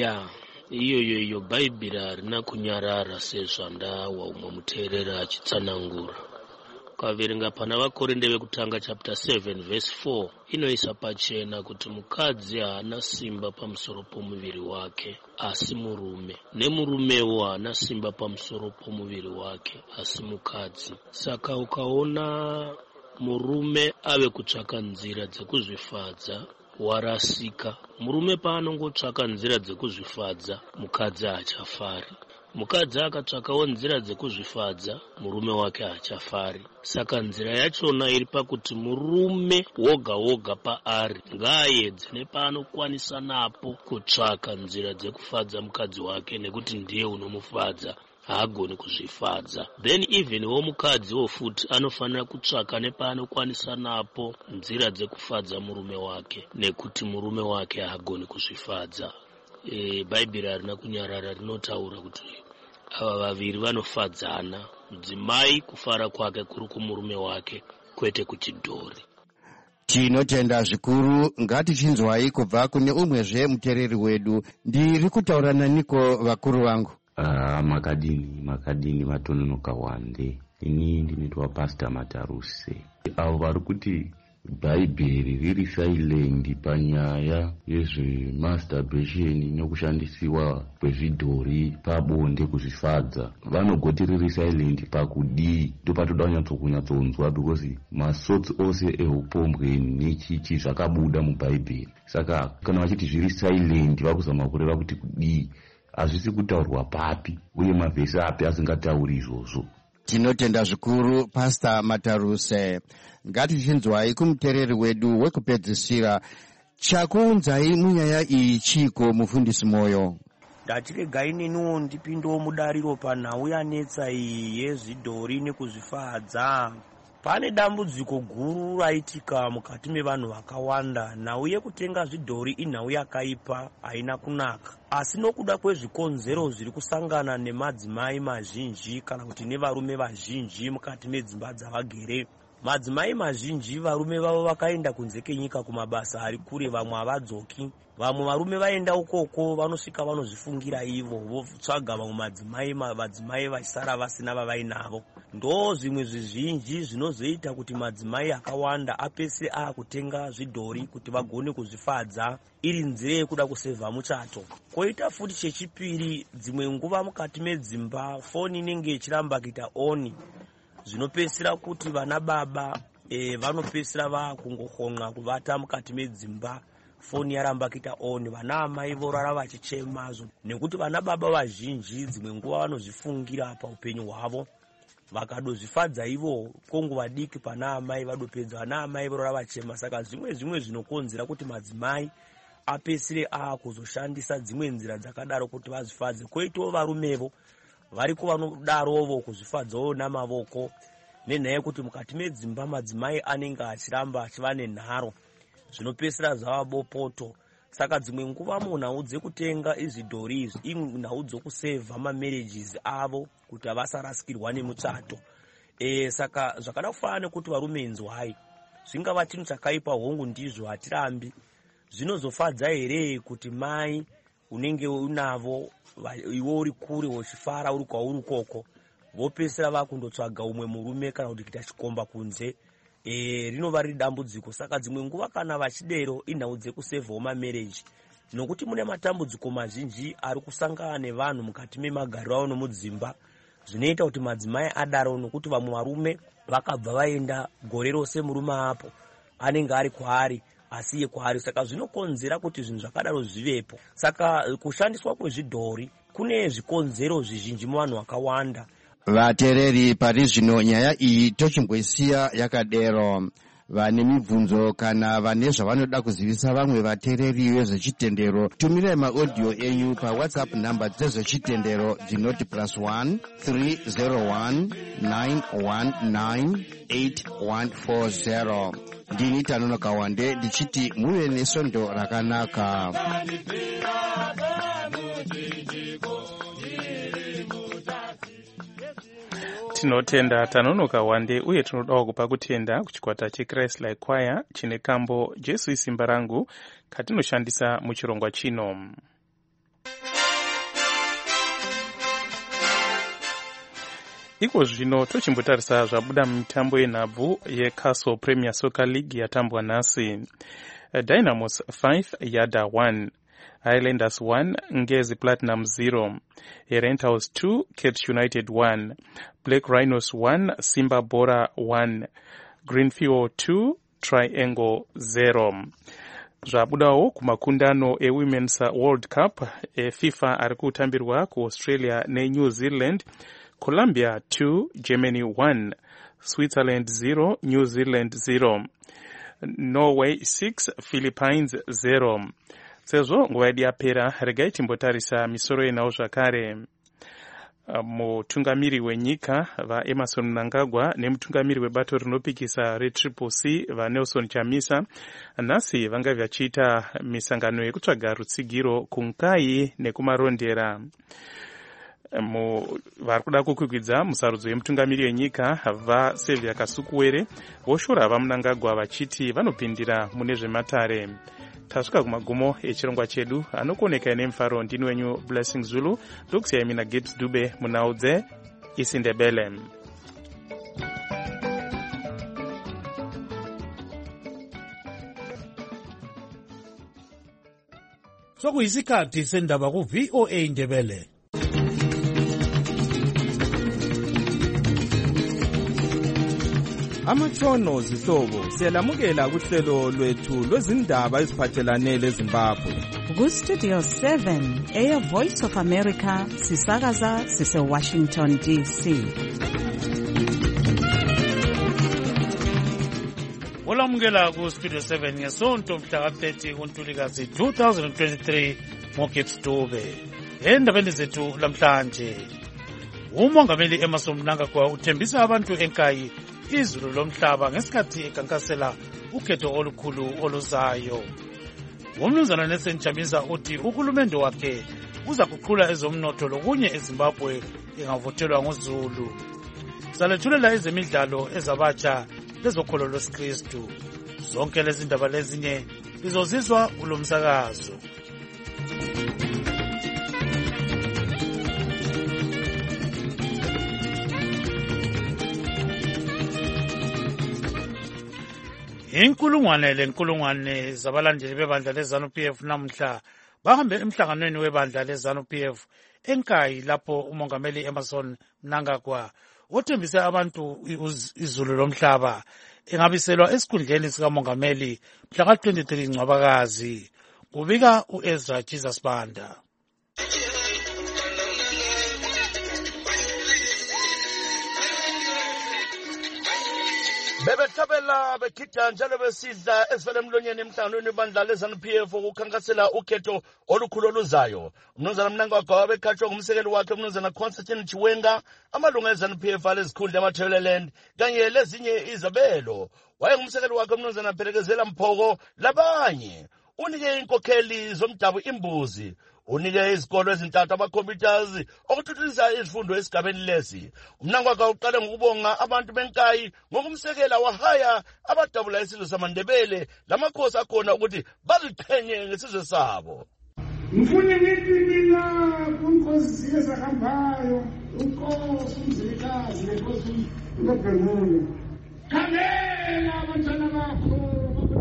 Iyo Bhaibheri harina kunyarara sezvandawa umwe muteereri achitsanangura. Ukaverenga pana vakorinde vekutanga chapter 7 verse 4 inoisa pachena kuti mukadzi haana simba pamusoro pomuviri wake asi murume, nemurumewo haana simba pamusoro pomuviri wake asi mukadzi. Saka ukaona murume ave kutsvaka nzira dzekuzvifadza, warasika. Murume paanongotsvaka nzira dzekuzvifadza, mukadzi haachafari. Mukadzi akatsvakawo nzira dzekuzvifadza, murume wake haachafari. Saka nzira yachona iri pakuti murume woga woga paari ngaaedze nepaanokwanisa napo kutsvaka nzira dzekufadza mukadzi wake, nekuti ndiye unomufadza, haagoni kuzvifadza. Then even mukadzi wofuti anofanira kutsvaka nepaanokwanisa napo nzira dzekufadza murume wake, nekuti murume wake haagoni kuzvifadza. Bhaibheri harina kunyarara, rinotaura kuti ava vaviri vanofadzana, mudzimai kufara kwake kuri kumurume wake, kwete kuchidhori. Tinotenda zvikuru. Ngatichinzwai kubva kune umwezve muteereri wedu. Ndiri kutaura naniko vakuru vangu? Makadini Matononoka Wande. Ini ndinoitwa Pastor Mataruse. Avo vari kuti Bhaibheri riri silent panyaya yezvemasturbation nekushandisiwa kwezvidhori pabonde kuzvifadza, vanogoti riri silent pakudii. Ndopatoda kunyatsonzwa because masotsi ose eupombwe nechichi zvakabuda mubhaibheri. Saka kana vachiti zviri silent vakuzama kureva kuti kudii, hazvisi kutaurwa papi uye mavhesi api asingatauri izvozvo. Tinotenda zvikuru Pastor Mataruse. Ngatichinzwai kumuteereri wedu wekupedzisira. Chakuunzai munyaya iyi chiko, mufundisi Moyo? Ndatiregai neniwo ndipindewo mudariro panhau yanetsa iyi yezvidhori nekuzvifadza. Pane dambudziko guru raitika mukati mevanhu vakawanda. Nhau yekutenga zvidhori inhau yakaipa, haina kunaka. Asi nokuda kwezvikonzero zviri kusangana nemadzimai mazhinji kana kuti nevarume vazhinji mukati medzimba dzavagere, madzimai mazhinji varume vavo vakaenda kunze kenyika kumabasa ari kure, vamwe havadzoki. Vamwe varume vaenda ukoko vanosvika vanozvifungira ivo, votsvaga vamwe madzimai vasara vasina vavainavo. Ndo zvimwe zvizhinji zvinozoita kuti madzimai akawanda apese akutenga zvidhori kuti vagone kuzvifadza, iri nzira yekuda kusevha muchato. Koita futi chechipiri, dzimwe nguva mukati medzimba foni inenge ichiramba kuita oni, zvinopesera kuti vana baba vanopesera vakungohonga kuvata mukati medzimba, foni yaramba kuita on. Vana amai vorara vachichema nekuti vana baba vazhinji dzimwe nguva vanozvifungira paupenyu hwavo, vakadozvifadza ivo konguva diki pana amai vadopedza, vana amai vorara vachema. Saka zvimwe zvinokonzera kuti madzimai apesire kuzoshandisa dzimwe nzira dzakadaro kuti vazvifadze. Koitawo varumevo variko vanodarovo kuzvifadzawo namavoko, nenhaya yekuti mukati medzimba madzimai anenge achiramba achiva nenharo, zvinopesera zvava bopoto. Saka dzimwe nguva munhau dzekutenga izvidhori izvi inhau dzokusevha mamarriages avo kuti havasarasikirwa nemuchato. Saka zvakada kufanana nekuti varume inzwai, zvingava chinhu chakaipa hongu ndizvo, hatirambi. Zvinozofadza here kuti mai unenge unavo iwo uri kure uchifara uri kwauri ukoko, vopesera vakundotsvaga umwe murume kana kuti kuita chikomba kunze, rinova riri dambudziko. Saka dzimwe nguva kana vachidero inhau dzekusevhawo mamarriage, nokuti mune matambudziko mazhinji ari kusangana nevanhu mukati memagariro avo nomudzimba, zvinoita kuti madzimai adaro, nokuti vamwe varume vakabva vaenda gore rose murume apo anenge ari kwaari asiye kwaari. Saka zvinokonzera kuti zvinhu zvakadaro zvivepo. Saka kushandiswa kwezvidhori kune zvikonzero zvizhinji muvanhu vakawanda. Vateereri, pari zvino nyaya iyi tochimboisiya yakadero. Vane mibvunzo kana vane zvavanoda kuzivisa vamwe vateereri vezvechitendero, tumirai maaudio enyu pawhatsapp namba dzezvechitendero dzinoti +1 301 919 8140. Ndini Tanonoka Wande ndichiti muve nesondo rakanaka. Tinotenda Tanonoka Wande uye tinodawo kupa kutenda kuchikwata cheChrist Like Choir chine kambo Jesu isimba rangu katinoshandisa muchirongwa chino. Iko zvino tochimbotarisa zvabuda mumitambo yenhabvu yeCastle Premier Soccer League yatambwa nhasi. Dynamos 5 Yada 1, Highlanders 1 Ngezi Platinum 0, Renthouse 2 Cats United 1, Black Rhinos 1 Simba Bora 1, Greenfield 2 Triangle 0. Zvabudawo kumakundano eWomen's World Cup FIFA ari kutambirwa kuAustralia neNew Zealand. Colombia 2 Germany 1, Switzerland 0 New Zealand 0, Norway 6 Philippines 0. Sezvo nguva yedu yapera, regai timbotarisa misoro yenhau zvakare. Mutungamiri wenyika vaEmerson Mnangagwa nemutungamiri webato rinopikisa reCCC vaNelson Chamisa nhasi vanga vachiita misangano yekutsvaga rutsigiro kunkai nekumarondera. vari kuda kukwikwidza musarudzo yemutungamiri wenyika vaSylvia Kasukuwere voshora vaMnangagwa vachiti vanopindira mune zvematare. Tasvika kumagumo echirongwa chedu. Anokuoneka nemufaro ndini wenyu Blessing Zulu, ndokusiyai mina Gibbs Dube munaudze isiNdebele. Sokuyisikhathi sendaba ku VOA Indebele. Amatshono zihlobo siyalamukela kuhlelo lwethu lwezindaba eziphathelane leZimbabwe. Ku Studio 7 Air Voice of America sisakaza sise Washington DC. Olamukela ku Studio 7 ngesonto mhla ka-30 kuNtulikazi 2023 ngoGibbs Dube. Endabeni zethu lamhlanje, umongameli Emmerson Mnangagwa uthembisa abantu enkayi izulu lomhlaba ngesikhathi ekankasela ukhetho olukhulu oluzayo. Umnumzana Nelson Chamisa uthi uhulumende wakhe uza kuqhula ezomnotho lokunye eZimbabwe engavotelwa ngoZulu. Salethulela ezemidlalo ezabatsha lezokholo lwesikristu. Zonke lezi ndaba lezinye lizozizwa kulomsakazo. Inkulungwane zabalandeli bebandla leZANU-PF namhla bahambe emhlanganweni webandla leZANU-PF enkayi lapho umongameli Emmerson Mnangagwa othembise abantu izulu lomhlaba engabiselwa esikhundleni sikamongameli mhla ka-23 Ncwabakazi. Kubika uEzra Jesus Banda. Bebethabela bekhida njalo besidla esivela emlonyeni emhlanganweni webandla leZANU-PF ukukhankasela ukhetho olukhulu oluzayo. Umnumzana Mnangagwa wabekhatshwa ngumsekeli wakhe umnumzana Constantine Chiwenga, amalunga eZANU-PF alezikhundla eMathebeleland kanye lezinye izabelo. Wayengumsekeli wakhe umnumzana Phelekezela Mphoko labanye. Unike inkokheli zomdabu imbuzi. Unike izikolo ezintathu ama-computers okuthuthukisa izifundo esigabeni lesi. Mnangagwa uqale ngokubonga abantu benkayi ngokumsekela wahaya abadabula isizwe samaNdebele lamakhosi akhona ukuthi baziqhenye ngesizwe sabo. Ngifuna ngithi mina kunkosi ezahambayo, unkosi umzilikazi lenkosi uNobhengulo. Khangela abantwana bakho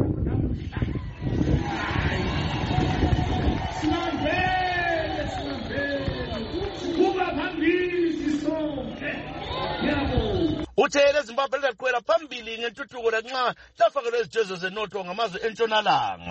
uthe leZimbabwe lizakwela phambili ngentuthuko lanxa lafakelwe izjezo zenotho ngamazwe entshonalanga.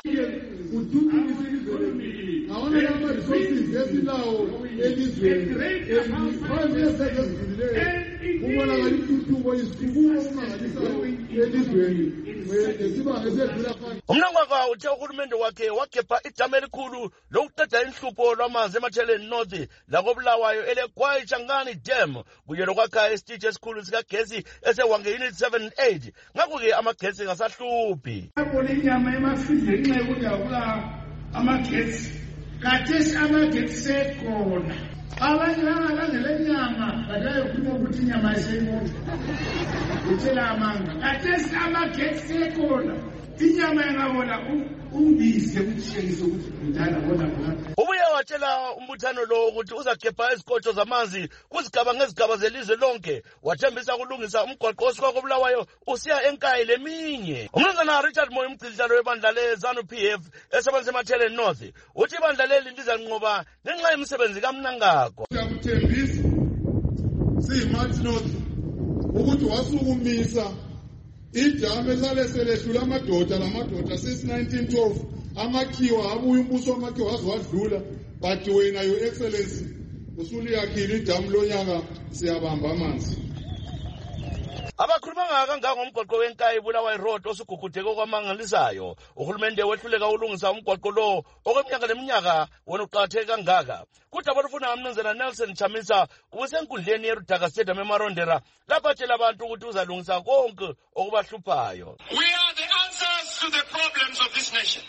Umnangagwa uthe uhulumende wakhe wakhepha idama elikhulu lokuqeda inhlupho lwamanzi eMathebeleland North lakobulawayo eleGwayi Changani Dam kunye lokwakha isiteshi esikhulu sikagesi esewange unit 7 and 8. Ngakho-ke amagesi ngasahluphi. Inyama emafidleni nxa ukuthi akula amagesi kathesi amagesi sekhona. Abanye bangakangela inyama badayokhuluma ukuthi inyama ayiseyibona utshela amanga kathesi amagesi sekhona. Inyama engabona umbize ukutshengisa ukuthi kudala bona bona. Ubuye watshela umbuthano lo ukuthi uzakhepha izikotsho zamanzi kuzigaba ngezigaba zelizwe lonke. Wathembisa ukulungisa umgwaqo osuka kobulawayo usiya enkayi leminye. Umnumzana Richard Moyo umgcilishalo webandla leZANU-PF esebenza eMathebeleland North uthi ibandla leli lizanqoba ngenxa yemisebenzi kaMnangagwa. Siyakuthembisa siyiMathi North ukuthi wasukumisa idame salehlula amadoda lamadoda since 1912 amakhiwa abuya umbuso wamakhiwa waziwadlula but wena your excellency usuliyakhile idamu lonyaka siyabamba amanzi. Abakhuluma kangaka ngomgwaqo wenkayi Bulawayo Road osugugudeke okwamangalisayo. Uhulumende wehluleka ulungisa umgwaqo lo okweminyaka leminyaka wona uqakatheke kangaka. Kuthi abalufuna umnumzana Nelson Chamisa ubusenkundleni yeRudaka Stadium eMarondera lapho atshela abantu ukuthi uzalungisa konke okubahluphayo. We are the answers to the problems of this nation.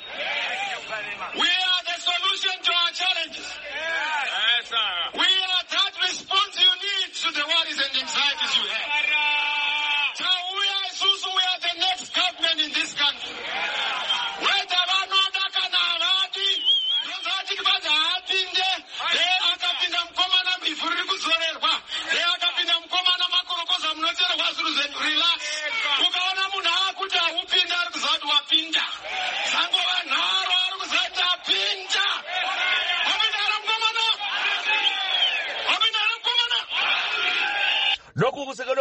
We are the solution to our challenges. We are that which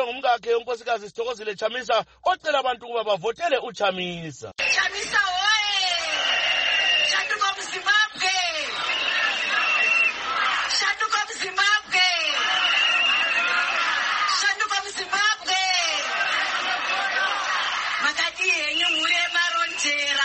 ukhululwe ngumkakhe unkosikazi Sithokozile Chamisa ocela abantu ukuba bavotele uChamisa. Chamisa hoye! Shatuka Zimbabwe! Shatuka Zimbabwe! Shatuka Zimbabwe! Makati yenyu mure maronjera.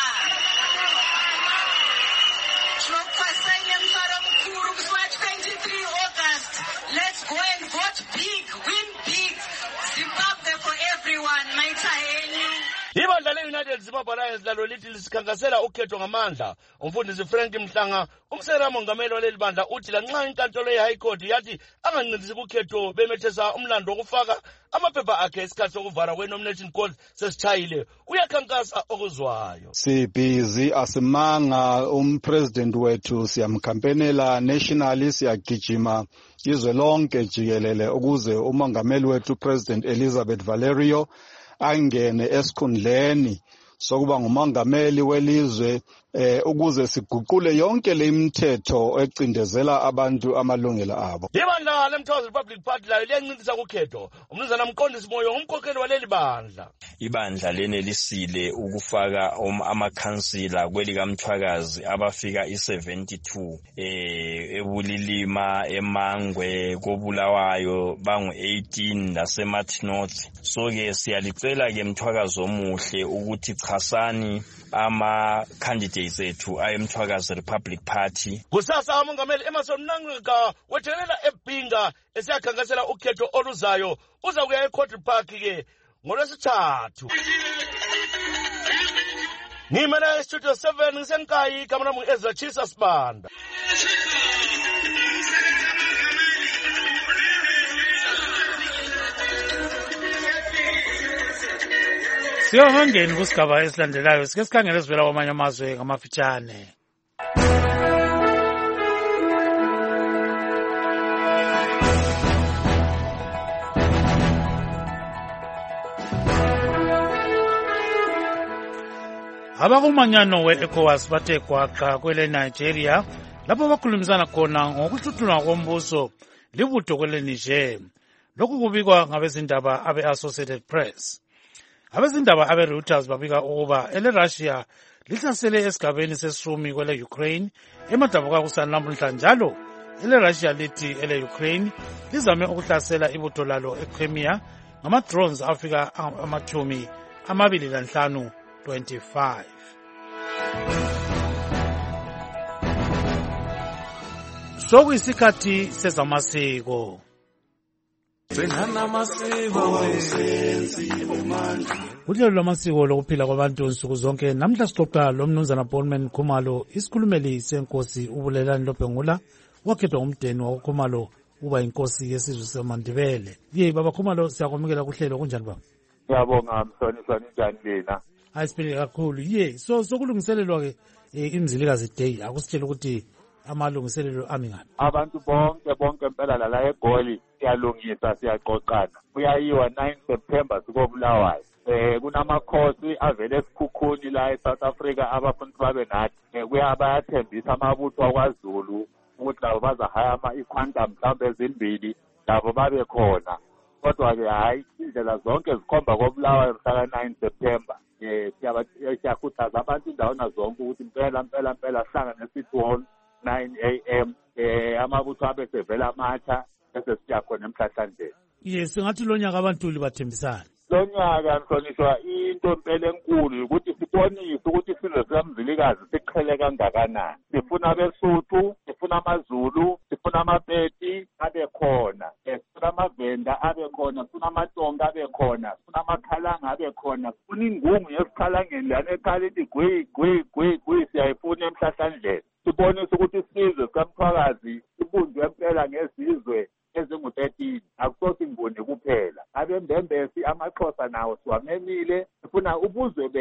Tinokwasanya mfaro mukuru musi wa 23 August. Let's go and vote big, win big. Zimbabwe for everyone. Maita yenyu. Ibandla le-United Zimbabwe Alliance lalo lithi lisikhankasela ukhetho ngamandla. Umfundisi Frank Mhlanga, umsekela mongameli waleli bandla, uthi lanxa inkantolo ye-High Court yathi angancindisi kukhetho bemethesa umlando wokufaka amaphepha akhe isikhathi sokuvala kwe-nomination code sesitshayile, uyakhankasa okuzwayo. Sibhizi asimanga umpresident wethu siyamkampenela nationally, siyagijima izwe lonke jikelele ukuze umongameli wethu President Elizabeth Valerio angene esikhundleni sokuba ngumongameli welizwe ukuze siguqule yonke le imithetho ecindezela abantu amalungelo abo. Ibandla leMthokozo Republic Party layo liyancindisa kukhetho. Umnumzana Mqondisi Moyo umkhokheli waleli bandla. Ibandla lenelisile ukufaka amakhansila kwelikaMthwakazi abafika i72 eBulilima, eMangwe, koBulawayo bangu18 laseMartin. So ke siyalicela ke Mthwakazi omuhle ukuthi chasani ama candidates ethu ayemthwakazi Republic Party. Kusasa umongameli Emmerson Mnangagwa wethelela eBhinga esiyakhankasela ukhetho oluzayo uza kuya eCourt Park ke ngolwesithathu. Ngimela eStudio 7 ngisenkayi kamera mu Ezra Chisa Sibanda. Siyahangeni kusigaba esilandelayo, sike sikhangele sivela kwamanye amazwe ngamafitshane. Abakumanyano we-ECOWAS bathe gwaqa kwele Nigeria lapho bakhulumisana khona ngokuthuthulwa kombuso libutho kwele Niger. Lokhu kubikwa ngabezindaba abe-Associated Press. Abezindaba abe-Reuters babika ukuba ele-Russia lihlasele esigabeni sesumi kwele-Ukraine emadabuka kusani lamuhla, njalo ele-Russia lithi ele-Ukraine lizame ukuhlasela ibutho lalo eCrimea ngama-drones afika ama-25. Sokuyisikhathi sezamasiko. Uhlelo lwamasiko lokuphila kwabantu nsuku zonke namhla sixoxa lomnumzana Bonman Khumalo, isikhulumeli senkosi uBulelani Lobhengula wakhethwa ngumdeni wakuKhumalo uba inkosi yesizwe seMandebele. Baba Khumalo, siyakwamukela kuhlelo, kunjani baba? Ngiyabonga mhlonishwa, ninjani lena? Ayisiphile kakhulu. Sokulungiselelwa ke imzilikazi day, akusitshela ukuthi amalungiselelo ami ngani? Abantu bonke impela la eGoli siyalungisa, siyaqoqana. Kuyayiwa 9 September sikoBulawayo. Kunamakhosi avele esikhukhuni la eSouth Africa abafundi babe nathi. Bayathembisa amabutho akwaZulu ukuthi labo bazahaya iquantum mhlawumbe ezimbili labo babe khona. Kodwa ke hayi, indlela zonke zikhomba koBulawayo mhla 9 September. Siyakhuthaza abantu indawona zonke ukuthi mpela hlangane sithi 9 AM amabutho abe sevela matha bese siya khona emhlahlandlela. Singathi lo nyaka abantu libathembisana. Lo nyaka mhlonishwa into impela enkulu ukuthi sibonise ukuthi isizwe sikaMzilikazi siqhele kangakanani. Sifuna abeSuthu, sifuna amaZulu, sifuna amaPedi abe khona, sifuna amaVenda abe khona, sifuna amaTonga abe khona, sifuna amakhalanga abe khona, sifuna ingungu yesikhalangeni lana ekhala ithi gwi siyayifuna emhlahlandlela. Sibonise ukuthi isizwe sikaMthwakazi sibunjwe impela ngezizwe ezingu-13, akusothi ngoni kuphela. Abembembesi amaXhosa nawo siwamemile, sifuna ubuzwe bethu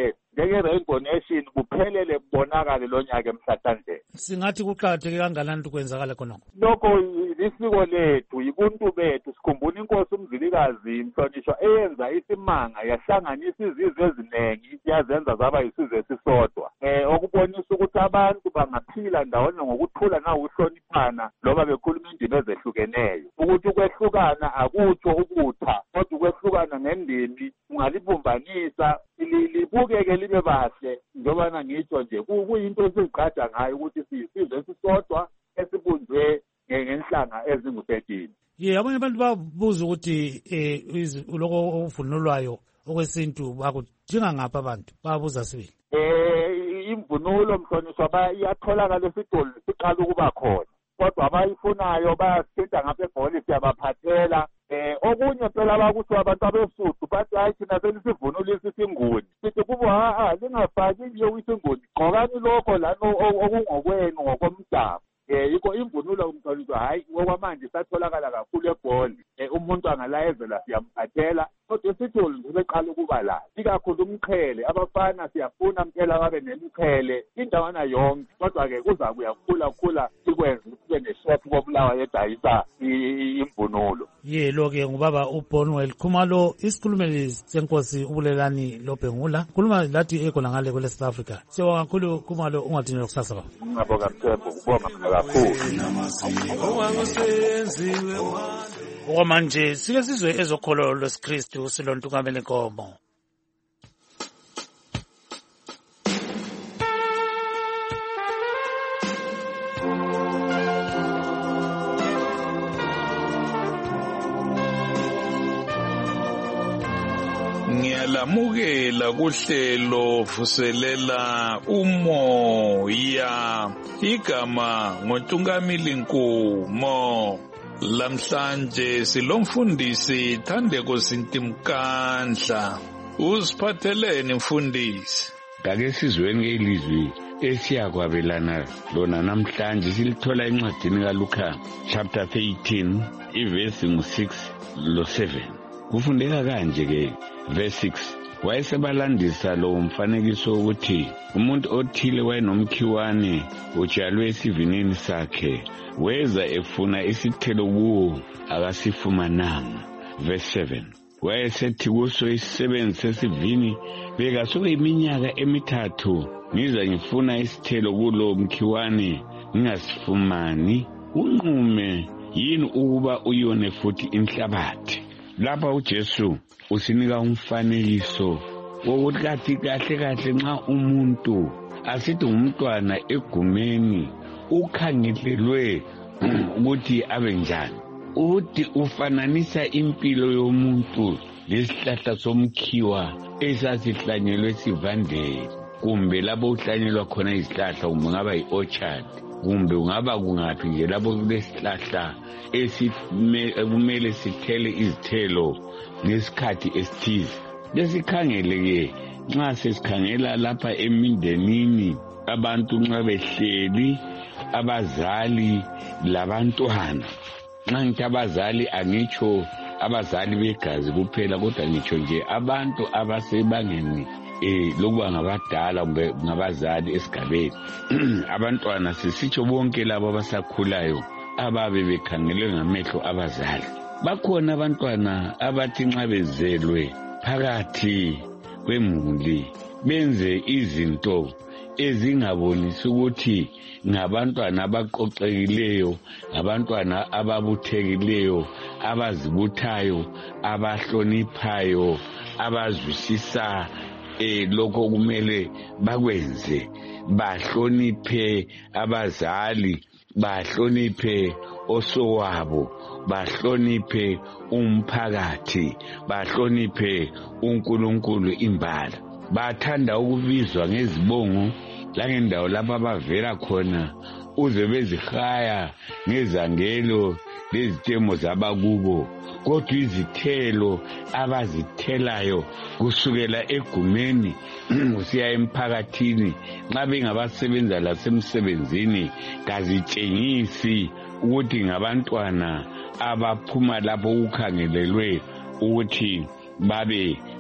ngeke Rainbow Nation kuphelele kubonakale lo nyaka emhlathandlela. Singathi kuqakatheke kangakanani ukwenzakala khonokho? Lokho isiko lethu, yibuntu bethu, sikhumbula inkosi uMzilikazi Mhlonishwa eyenza isimanga yahlanganisa izizwe eziningi yazenza zaba isizwe esisodwa. Okubonisa ukuthi abantu bangaphila ndawonye ngokuthula nawuhloniphana loba bekhuluma indimi ezehlukeneyo. Ukuthi ukwehlukana akutsho ukutha, kodwa ukwehlukana ngendimi ungalibumbanisa libukeke libe bahle njengoba ngitsho nje kuyinto esizigqaja ngayo ukuthi siyisizwe esisodwa esibunjwe ngenhlanga ezingu-13. Abanye abantu babuza ukuthi lokho okuvunulwayo okwesintu bakudinga ngapha abantu babuza sibili. Imvunulo Mhlonishwa iyatholakala esitolo siqala ukuba khona, kodwa abayifunayo bayasithinta ngapha eGoli siyabaphathela. Okunye phela abakuthi abantu abesuthu bathi hayi thina senisivunulisa isinguni, sithi kubo lingafaki nje isinguni, gqokani lokho lana okungokwenu ngokomdabu. Yikho imvunulo Mhlonishwa hayi okwamanje satholakala kakhulu eGoli. Umuntu angalayezela siyamphathela, kodwa isithole sibeqala ukuba la ikakhulu umqhele. Abafana siyafuna mpela babe nemqhele indawana yonke, kodwa-ke kuza kuyakhula sikwenze ukuthi kube neshop koBulawayo edayisa imvunulo. Lo-ke ngubaba uBonwell Khumalo, isikhulumeli senkosi uBulelani Lobhengula, khuluma lathi ekhona ngale kwele South Africa. Siyabonga kakhulu Khumalo, ungadinela kusasa baba. Ngabonga Mthembu, kubonga kakhulu. Okwamanje sike sizwe ezokholo lwesikristu silontukamele nkomo. Ngiyalamukela kuhlelo vuselela umoya, igama ngoNtungamili Nkomo. Lamhlanje silomfundisi Thandeko Sintimkandla. Usiphatheleni mfundisi? Ngake sizweni ilizwi esiyakwabelana lona namhlanje silithola encwadini kaLuka chapter 13 ivesi ngu6 lo7. Kufundeka kanje ke verse 6. Wayesebalandisa lo umfanekiso ukuthi umuntu othile wayenomkhiwane utshalwe esivinini sakhe, weza efuna isithelo kuwo akasifumananga. Verse 7. Wayesethi kuso isisebenzi sesivini, beka sokuyiminyaka emithathu ngiza ngifuna isithelo kulo mkhiwane ngingasifumani. Unqume yini ukuba uyone futhi inhlabathi? Lapha uJesu usinika umfanekiso wokuthi kathi kahle nxa umuntu asithi umntwana egumeni ukhangelelwe ukuthi abe njani, uthi ufananisa impilo yomuntu lesihlahla somkhiwa esasihlanyelwe esivandeni, kumbe lapho uhlanyelwa khona izihlahla, kumbe ngaba yi-orchard, kumbe ungaba kungaphi nje lapho kulesihlahla kumele sithele izithelo ngesikhathi esithize. Lesikhangele-ke nxa sesikhangela lapha emindenini, abantu nxa behleli, abazali labantwana. Nxa ngithi abazali angitsho abazali begazi kuphela, kodwa ngitsho nje abantu abasebangeni lokuba ngabadala kumbe ngabazali esigabeni. Abantwana sisitsho bonke labo abasakhulayo ababe bekhangelwe ngamehlo abazali. Bakhona abantwana abathi nxa bezelwe phakathi kwemuli benze izinto ezingabonisi ukuthi ngabantwana abaqoqekileyo, ngabantwana ababuthekileyo, abazibuthayo, abahloniphayo, abazwisisa lokho kumele bakwenze. Bahloniphe abazali, bahloniphe osowabo, bahloniphe umphakathi, bahloniphe uNkulunkulu imbala. Bathanda ukubizwa ngezibongo langendawo lapho abavela khona, uze bezihaya ngezangelo lezitemo zabakubo, kodwa izithelo abazithelayo kusukela egumeni usiya emphakathini nxa bengabasebenza lasemsebenzini kazitshengisi ukuthi ngabantwana abaphuma lapho ukhangelelwe ukuthi babe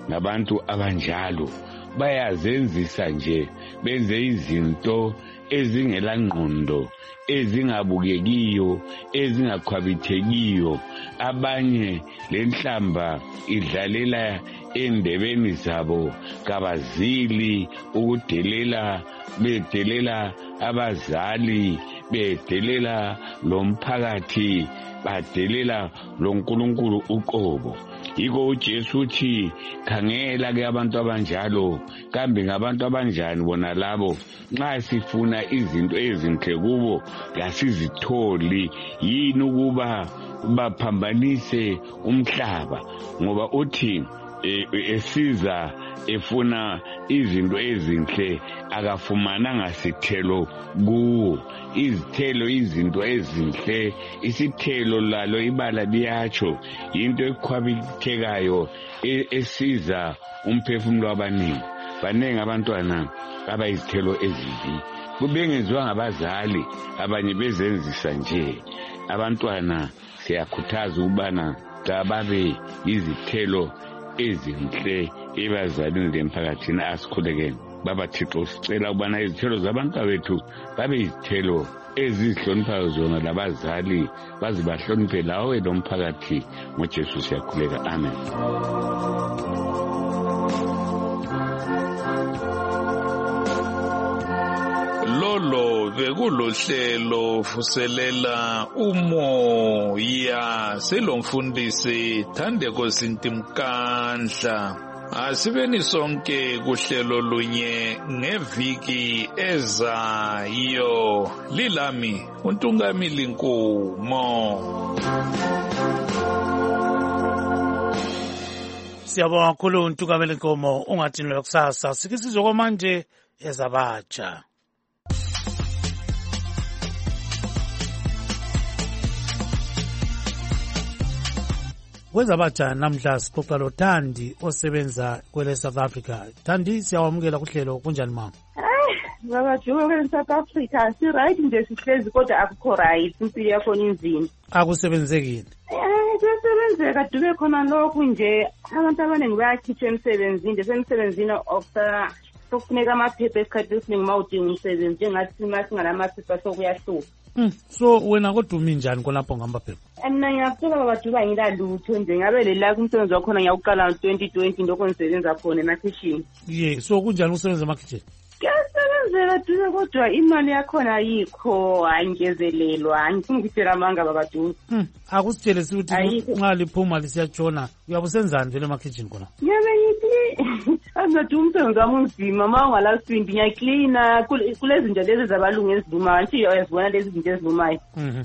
ngabantu abanjalo bayazenzisa nje benze izinto ezingelangqondo ezingabukekiyo ezingakhwabithekiyo abanye lenhlamba idlalela endebeni zabo kabazili ukudelela bedelela abazali bedelela lomphakathi badelela loNkulunkulu uqobo yiko uJesu uthi khangela ke abantu abanjalo kambe ngabantu abanjani bona labo nxa sifuna izinto ezinhle kubo kasizitholi yini ukuba baphambanise umhlaba ngoba uthi esiza efuna izinto ezinhle akafumananga sithelo kuwo izithelo izinto ezinhle isithelo lalo ibala liyatsho into ekhwabithekayo esiza umphefumulo wabanengi banengi abantwana abayizithelo ezibi kubengeziwa ngabazali abanye bezenzisa nje abantwana siyakhuthaza ukubana babe izithelo ezinhle ebazalini lemphakathini asikhulekeni baba Thixo sicela ukubana izithelo zabantu bethu babe izithelo ezihloniphayo zona labazali bazibahloniphe lawe lomphakathi ngoJesu siyakhuleka amen. Lolo bekulohlelo vuselela umoya selomfundisi Thandeko Sintimkandla. Asibeni sonke kuhlelo lunye ngeviki ezayo. Lilami uNtungamili Nkomo. Siyabonga kakhulu uNtungamili Nkomo. Ungathi lokusasa sike sizokwa manje ezabatsha. Kwezabatsha namhla sixoxa lo Thandi osebenza kwele South Africa. Thandi siyawamukela kuhlelo kunjani mama? Baba Juwe kwele South Africa si right nje sihlezi kodwa akukho right impilo yakho inzima. Akusebenzekile. Kusebenzeka dube khona lokhu nje abantu abaningi bayakhitshwa emsebenzini nje semsebenzini sokufuneka amaphepha esikhathi esiningi mawudinga umsebenzi njengathi masinganamaphepha sokuyahlupha. So wena kodwa umi njani khonapho ngamaphepha? Mina ngiyafika baba Juwe ngilalutho nje ngabe lela kumsebenzi wakhona ngiyawuqala 2020 ndoko ngisebenza khona emakhishini. So kunjani usebenza emakhishini? Kuyasebenzela dube kodwa imali yakhona ayikho angezelelwa angifuni ukutshela amanga baba Juwe. Akusitshele sithi nxa liphuma lisiyatshona uyabusenzani vele emakhishini khona? Ngiyabe ngithi azathi umsebenzi wami unzima ma ungalasindi ngiyaklina kulezi zinto lezi zabalungu ezilumayo nje uyazibona lezi zinto ezilumayo.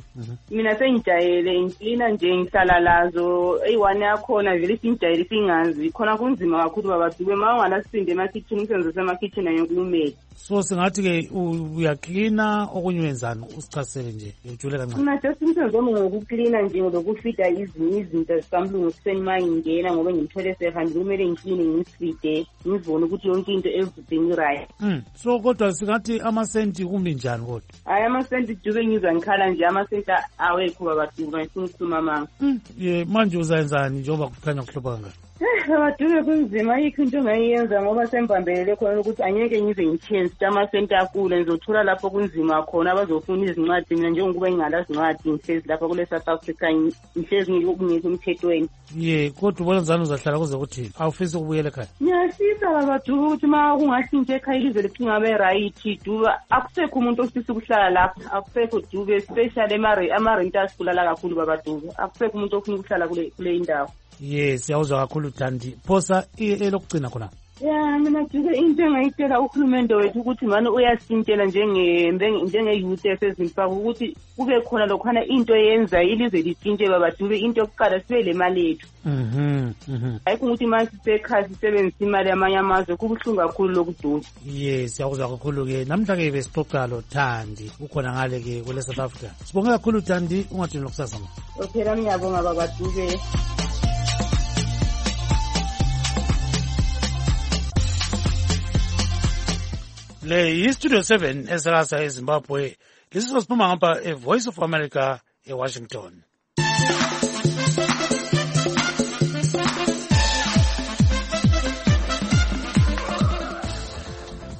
Mina sengijayele ngiklina nje ngihlala lazo eyiwane yakhona vele singijayele singazi khona kunzima kakhulu baba Juwe ma ungalasindi emakhishini umsebenzi wasemakhishini ayokulumela. So singathi ke uyaklina okunye wenzani usichasele nje ujule kancane. Mina just umsebenzi wami ngokuklina nje ngokufida izinto zikamlungu kuseni ma ngingena ngoba ngimthole sehamba kumele ngikline ngisifide ngivone ukuthi yonke into everything right. So kodwa singathi amasenti kumi njani kodwa? Hayi amasenti Juwe ngizwa ngikhala nje amasenti awekho baba Juwe ngifuna ukukhuluma manga. Manje uzayenzani njengoba kukhanya kuhlupha kangaka? Baba Juwe kunzima ayikho into engayenza ngoba sembambelele khona ukuthi angeke ngize ngichange amasenti akule ngizothola lapho kunzima khona abazofuna izincwadi mina njengoba ngingalazi incwadi ngihlezi lapha kule South Africa ngihlezi ngikho emthethweni. Kodwa ubona njani uzahlala kuze kuthi awufisi ukubuyela ekhaya? Ngiyafisa baba Juwe ukuthi ma kungashintshe ekhaya ilizwe lethu ngabe right Juwe akusekho umuntu ofisa ukuhlala lapha akusekho Juwe especially ama-renters kulala kakhulu baba Juwe akusekho umuntu ofuna ukuhlala kule indawo. Siyawuzwa kakhulu Thandi. Phosa elokugcina khona. Mina Juwe into engayitshela uhulumende wethu ukuthi manje uyasintshela njenge-youth esezimbabwe ukuthi kube khona lokhana into yenza ilizwe litshintshe baba Juwe into yokuqala sibe le mali yethu. Hayi ukuthi manje sisekhaya sisebenzisa imali yamanye amazwe kubuhlungu kakhulu lokuduza. Siyakuzwa kakhulu-ke namhla-ke besixoxa lo Thandi ukhona ngale-ke kwele South Africa. Sibonge kakhulu Thandi ungadini lokusasa ma. Phela ngiyabonga baba Juwe. Le yi-Studio 7 esakaza eZimbabwe. Lisiso siphuma ngapha eVoice of America eWashington.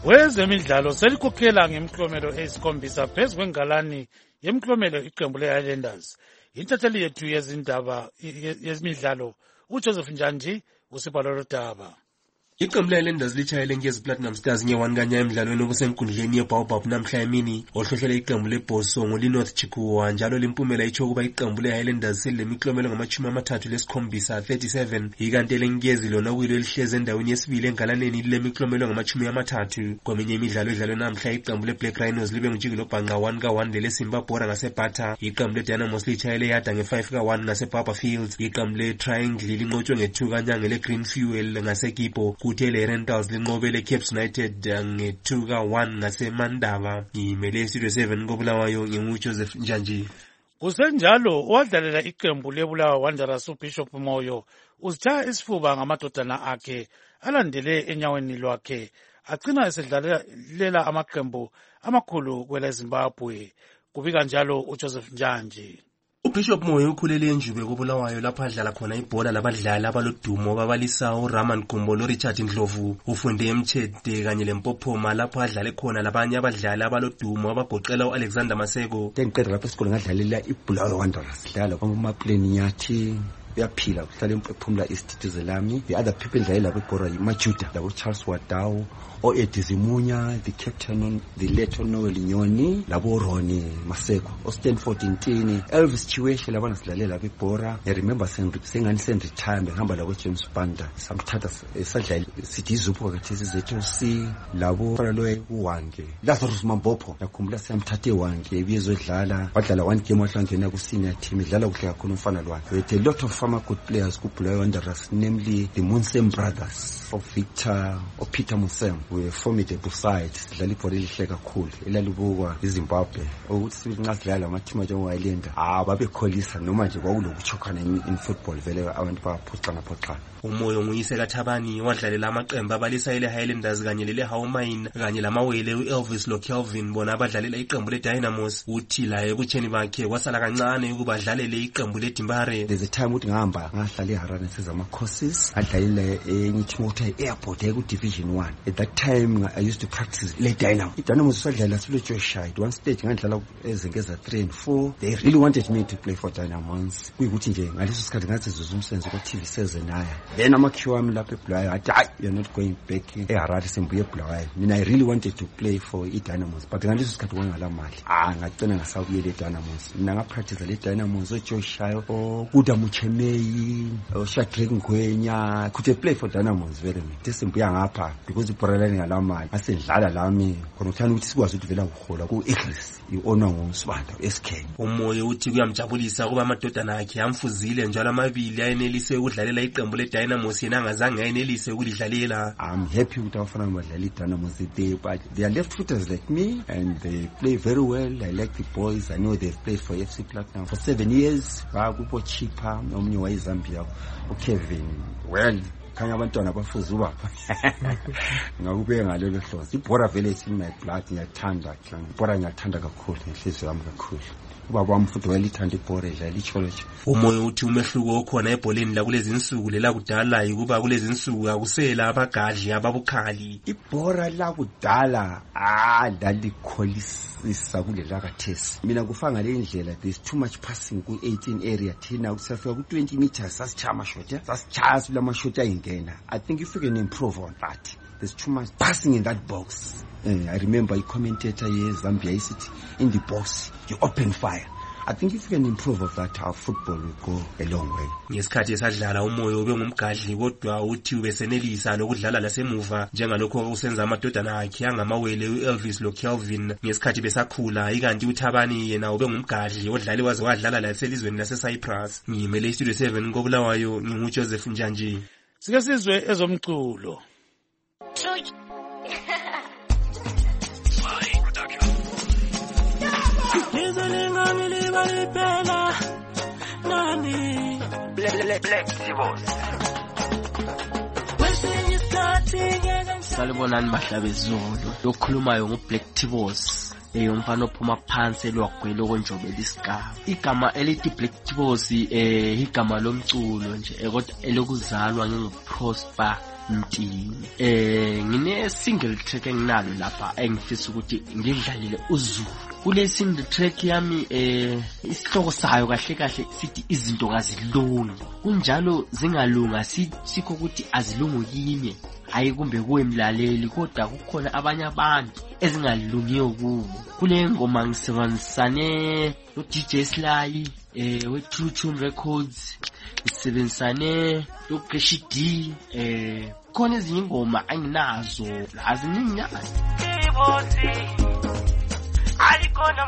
wezemidlalo selikhokhela ngemiklomelo eyisikhombisa phezu kwengalani yemiklomelo iqembu le-Highlanders. Intatheli yethu yezindaba yezimidlalo uJoseph Njanji usibhalo lodaba. Iqembu le-Highlanders litshayele ngezi Platinum Stars nge-1 kanya emidlalweni obusenkundleni yeBaobab namhla emini ohlohlele iqembu leBosongo liNorth Chikuwa njalo limpumela itsho ukuba iqembu le-Highlanders selilemiklomelo ngama-37 lesikhombisa 37 ikanti elenkezi lona kuyilo elihlezi endaweni yesibili engalaneni lilemiklomelo ngama-30. Kweminye imidlalo edlalwe namhla iqembu le-Black Rhinos libe ngujikelo bhanqa 1-1 lele-Simbabora ngaseBata. Iqembu le-Dynamos litshayele yada nge-5-1 ngaseBarber Fields. Iqembu le-Triangle linqotshwe nge-2 kanya ngele-Green Fuel ngaseKipo. Kuthele Rentals linqobele Cape United nge-2-1 ngaseMandava. Ngimele Studio 7 koBulawayo nginguJoseph Njanji. Kusenjalo owadlalela iqembu leBulawayo Wanderers uBishop Moyo uzitshaya isifuba ngamadodana akhe alandele enyaweni lwakhe agcina esedlalela amaqembu amakhulu kweleZimbabwe. Kubika njalo uJoseph Njanji. uBishop Moyo ukhulele enjube koBulawayo lapho adlala khona ibhola labadlali abalodumo babalisa uRaman Gumbo loRichard Ndlovu. Ufunde eMtshede kanye leMpophoma lapho adlale khona labanye abadlali abalodumo abagoqela uAlexander Maseko. Ngiqeda lapho esikole ngadlalela iBulawayo Wanderers dlala kwamaplane nyathi uyaphila kuhlala ephumla isititize lami. The other people dlalela kwebhora yiMajuda labo Charles Wadau Edizimunya, the captain, the letter Noel Nyoni, labo Ronnie Maseko, Stanford Ntini, Elvis Chiweshe labana silalela kwibhora. I remember sengani retirement ngihamba labo James Banda samthatha esadla sithi izupho kathesi zethu si labo Faraloy uwange Lazarus Mambopho yakhumbula samthathe wange ebizodlala wadlala one game wahlangena ku senior team idlala kuhle kakhulu umfana lwakhe. With a lot of former good players kuBulawayo Wanderers, namely the Munsem brothers of Victor or Peter Munsem were formidable sides. Dlala ibhola elihle kakhulu elalibukwa iZimbabwe ukuthi nxa sidlala amathima njengo-Highlanders babekholisa noma nje kwakulokuchokhana in football vele abantu baphoxana. Umoyo nguyise kaThabani wadlalela amaqembu abalisa ele-Highlanders kanye lele-Hawmine kanye lamawele u-Elvis loKelvin bona abadlalela iqembu le-Dynamos. Uthi la ebutsheni bakhe kwasala kancane ukuba adlalele iqembu le-Dimbare. There's a time uthi ngihamba ngahlala eHarare sezama-courses adlalela enye team okuthiwa i-Airport ku-Division 1. At that time I used to practice le-Dynamo. I-Dynamos sadlala silo-Joyshide. One stage ngandlala ezengeza 3 and 4. They really wanted me to play for Dynamos. Kuyikuthi nje ngaleso sikhathi ngathi zuzumsebenzi kwa-TV sezenaya. Then amakhiwa wami lapha eBulawayo athi you're not going back eHarare simbuye eBulawayo. Mina I really wanted to play for i-Dynamos but ngaleso sikhathi kwangala mali ngagcina ngasabuyela e-Dynamos. Mina ngapractice le-Dynamos oJoyshire oKuda Muchemeyi oShadrack Ngwenya could play for Dynamos very much. Simbuya ngapha because iboralani ngala mali asedlala lami khona uthanda ukuthi sikwazi ukuvela ukuhola ku-Eagles i-honor nguSibanda SK. Umoyo uthi kuyamjabulisa kuba amadodana akhe amfuzile njalo amabili ayenelise ukudlalela iqembu le-Dynamos yena angazange ayenelise ukulidlalela. I'm happy ukuthi abafana badlala i-Dynamos but they are left footers like me and they play very well. I like the boys. I know they've played for FC Platinum for 7 years. Kubo Chipa omunye wayeZambia uKevin well khanya abantwana abafuza ubapha ngakubeka ngalelo hlozo. Ibhora vele in my blood ngiyathanda ibhora ngiyathanda kakhulu ngenhliziyo yami kakhulu. Ubaba wami futhi wayelithanda ibhora edlala ichology. Umoyo uthi umehluko okhona ebholeni la kulezi insuku lela kudala ukuba kulezi insuku akusela abagadli ababukhali. Ibhora la kudala lalikholisisa kulela kathesi. Mina kufanga le ndlela there's too much passing ku 18 area thina kusafika ku 20 meters sasichaya amashoti sasichaya lamashoti ayingena. I think if we can improve on that. There's too much passing in that box. I remember a commentator here Zambia said in the box you open fire. I think if we can improve of that our football will go a long way. Ngesikhathi esadlala umoyo ube ngumgadli kodwa uthi ubesenelisa lokudlala lasemuva njengalokho usenza amadodana akhe angamawele uElvis loKelvin ngesikhathi besakhula ikanti uThabani yena ube ngumgadli odlali waze wadlala laselizweni laseCyprus. Ngimele Studio 7 koBulawayo nginguJoseph Njanji. Sike sizwe ezomculo. Salibonani bahlabezulu lokhulumayo ngoBlack T-Boss umfana ophuma phansi elwagwele okonjobela isigaba. Igama elithi Black T-Boss igama lomculo nje kodwa elokuzalwa nginguProsper 17 ngine single track enginalo lapha engifisa ukuthi ngidlalile uZulu. Kule single track yami isihloko sayo kahle kahle sithi izinto kazilungi. Kunjalo zingalunga sikho ukuthi azilungu yini. Hayi kumbe kuwe mlaleli kodwa kukhona abanye abantu ezingalungiyo kubo. Kule ngoma ngisebenzisane no DJ Sly we True Tune Records, ngisebenzisane no Keshi D, khona ezinye ingoma anginazo azininyazi. Alikona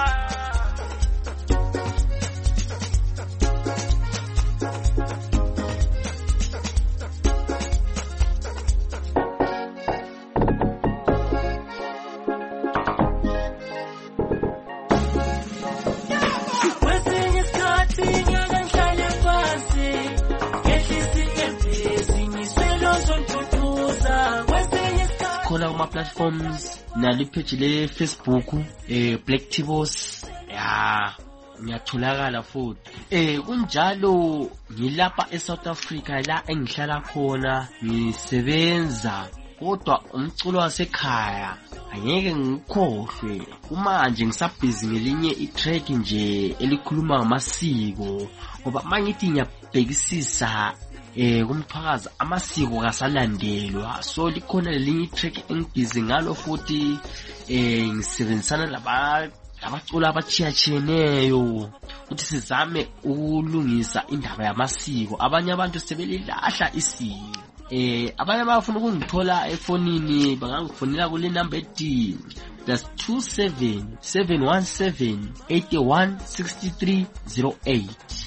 khona kuma platforms nali page le Facebook Black Tibos ngiyatholakala futhi kunjalo ngilapha eSouth Africa la engihlala khona ngisebenza kodwa umculo wasekhaya angeke ngikhohlwe kumanje ngisabhizi ngelinye itrack nje elikhuluma ngamasiko ngoba mangithi ngiyabhekisisa kumphakaza amasiko kasalandelwa so likhona lelinye itrack engibhizi ngalo futhi ngisebenzisana labaculi abachiyachiyeneyo ukuthi sizame ukulungisa indaba yamasiko. Abanye abantu sebelilahla isiko. Abanye abafuna ukungithola efonini bangangifonela kule number ethi +27 717 81 63 08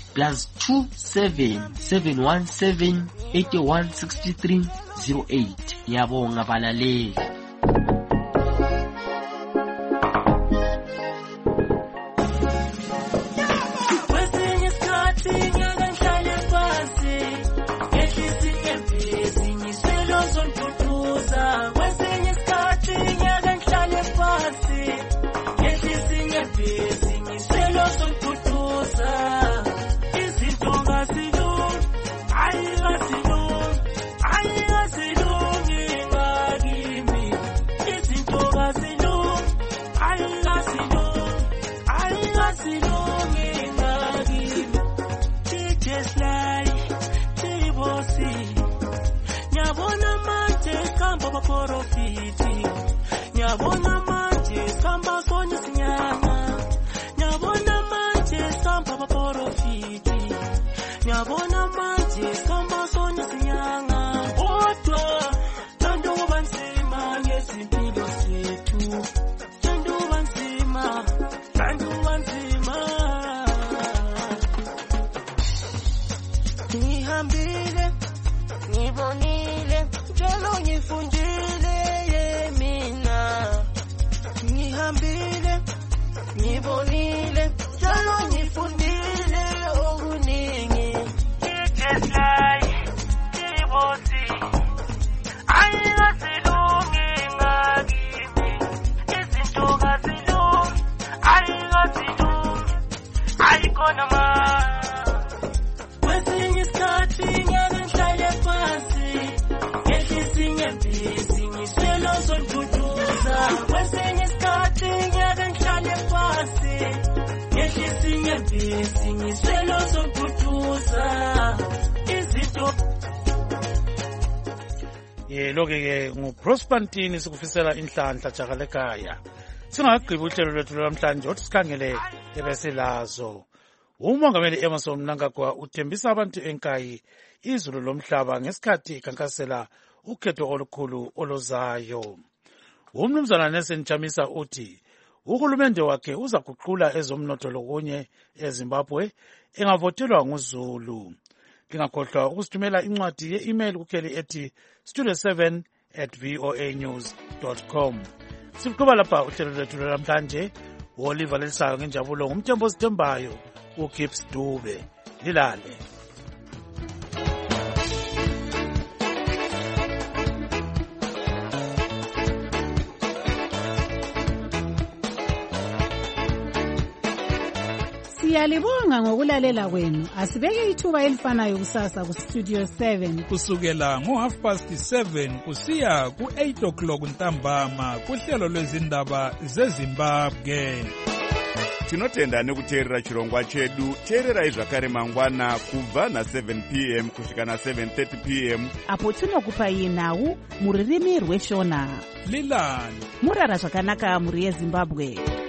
+27 717 81 63 08. Ngiyabonga balaleli. Loke nguProspertini sikufisela inhlanhla jakalekaya. Singagqiba uhlelo lwethu lwamhlanje othi sikhangele ebeselazo. Umongameli Emmerson Mnangagwa uthembisa abantu enkayi izulu lomhlaba ngesikhathi ikhankasela ukhetho olukhulu olozayo. Umnumzana Nelson Chamisa uthi uhulumende wakhe uzaguqula ezomnotho lokunye eZimbabwe engavotelwa nguZulu. Lingakhohlwa ukusithumela incwadi ye-email kukheli ethi studio7@voanews.com. Siqhuba lapha uhlelo lwethu lwamhlanje. Oliver Lelisayo ngenjabulo ngumthembo osithembayo uKips Dube. Lilale. Siyalibonga ngokulalela kwenu. Asibeke ithuba elifanayo kusasa ku Studio 7 kusukela ngo7:30 kusiya ku8 ntambama kuhlelo lwezindaba zeZimbabwe. Tinotenda nekuteerera chirongwa chedu. Teererai zvakare mangwana kubva na7 p.m. kusvika na7:30 p.m. apo tinokupai nhau muririmi rweshona. Lilani murara zvakanaka muri yeZimbabwe.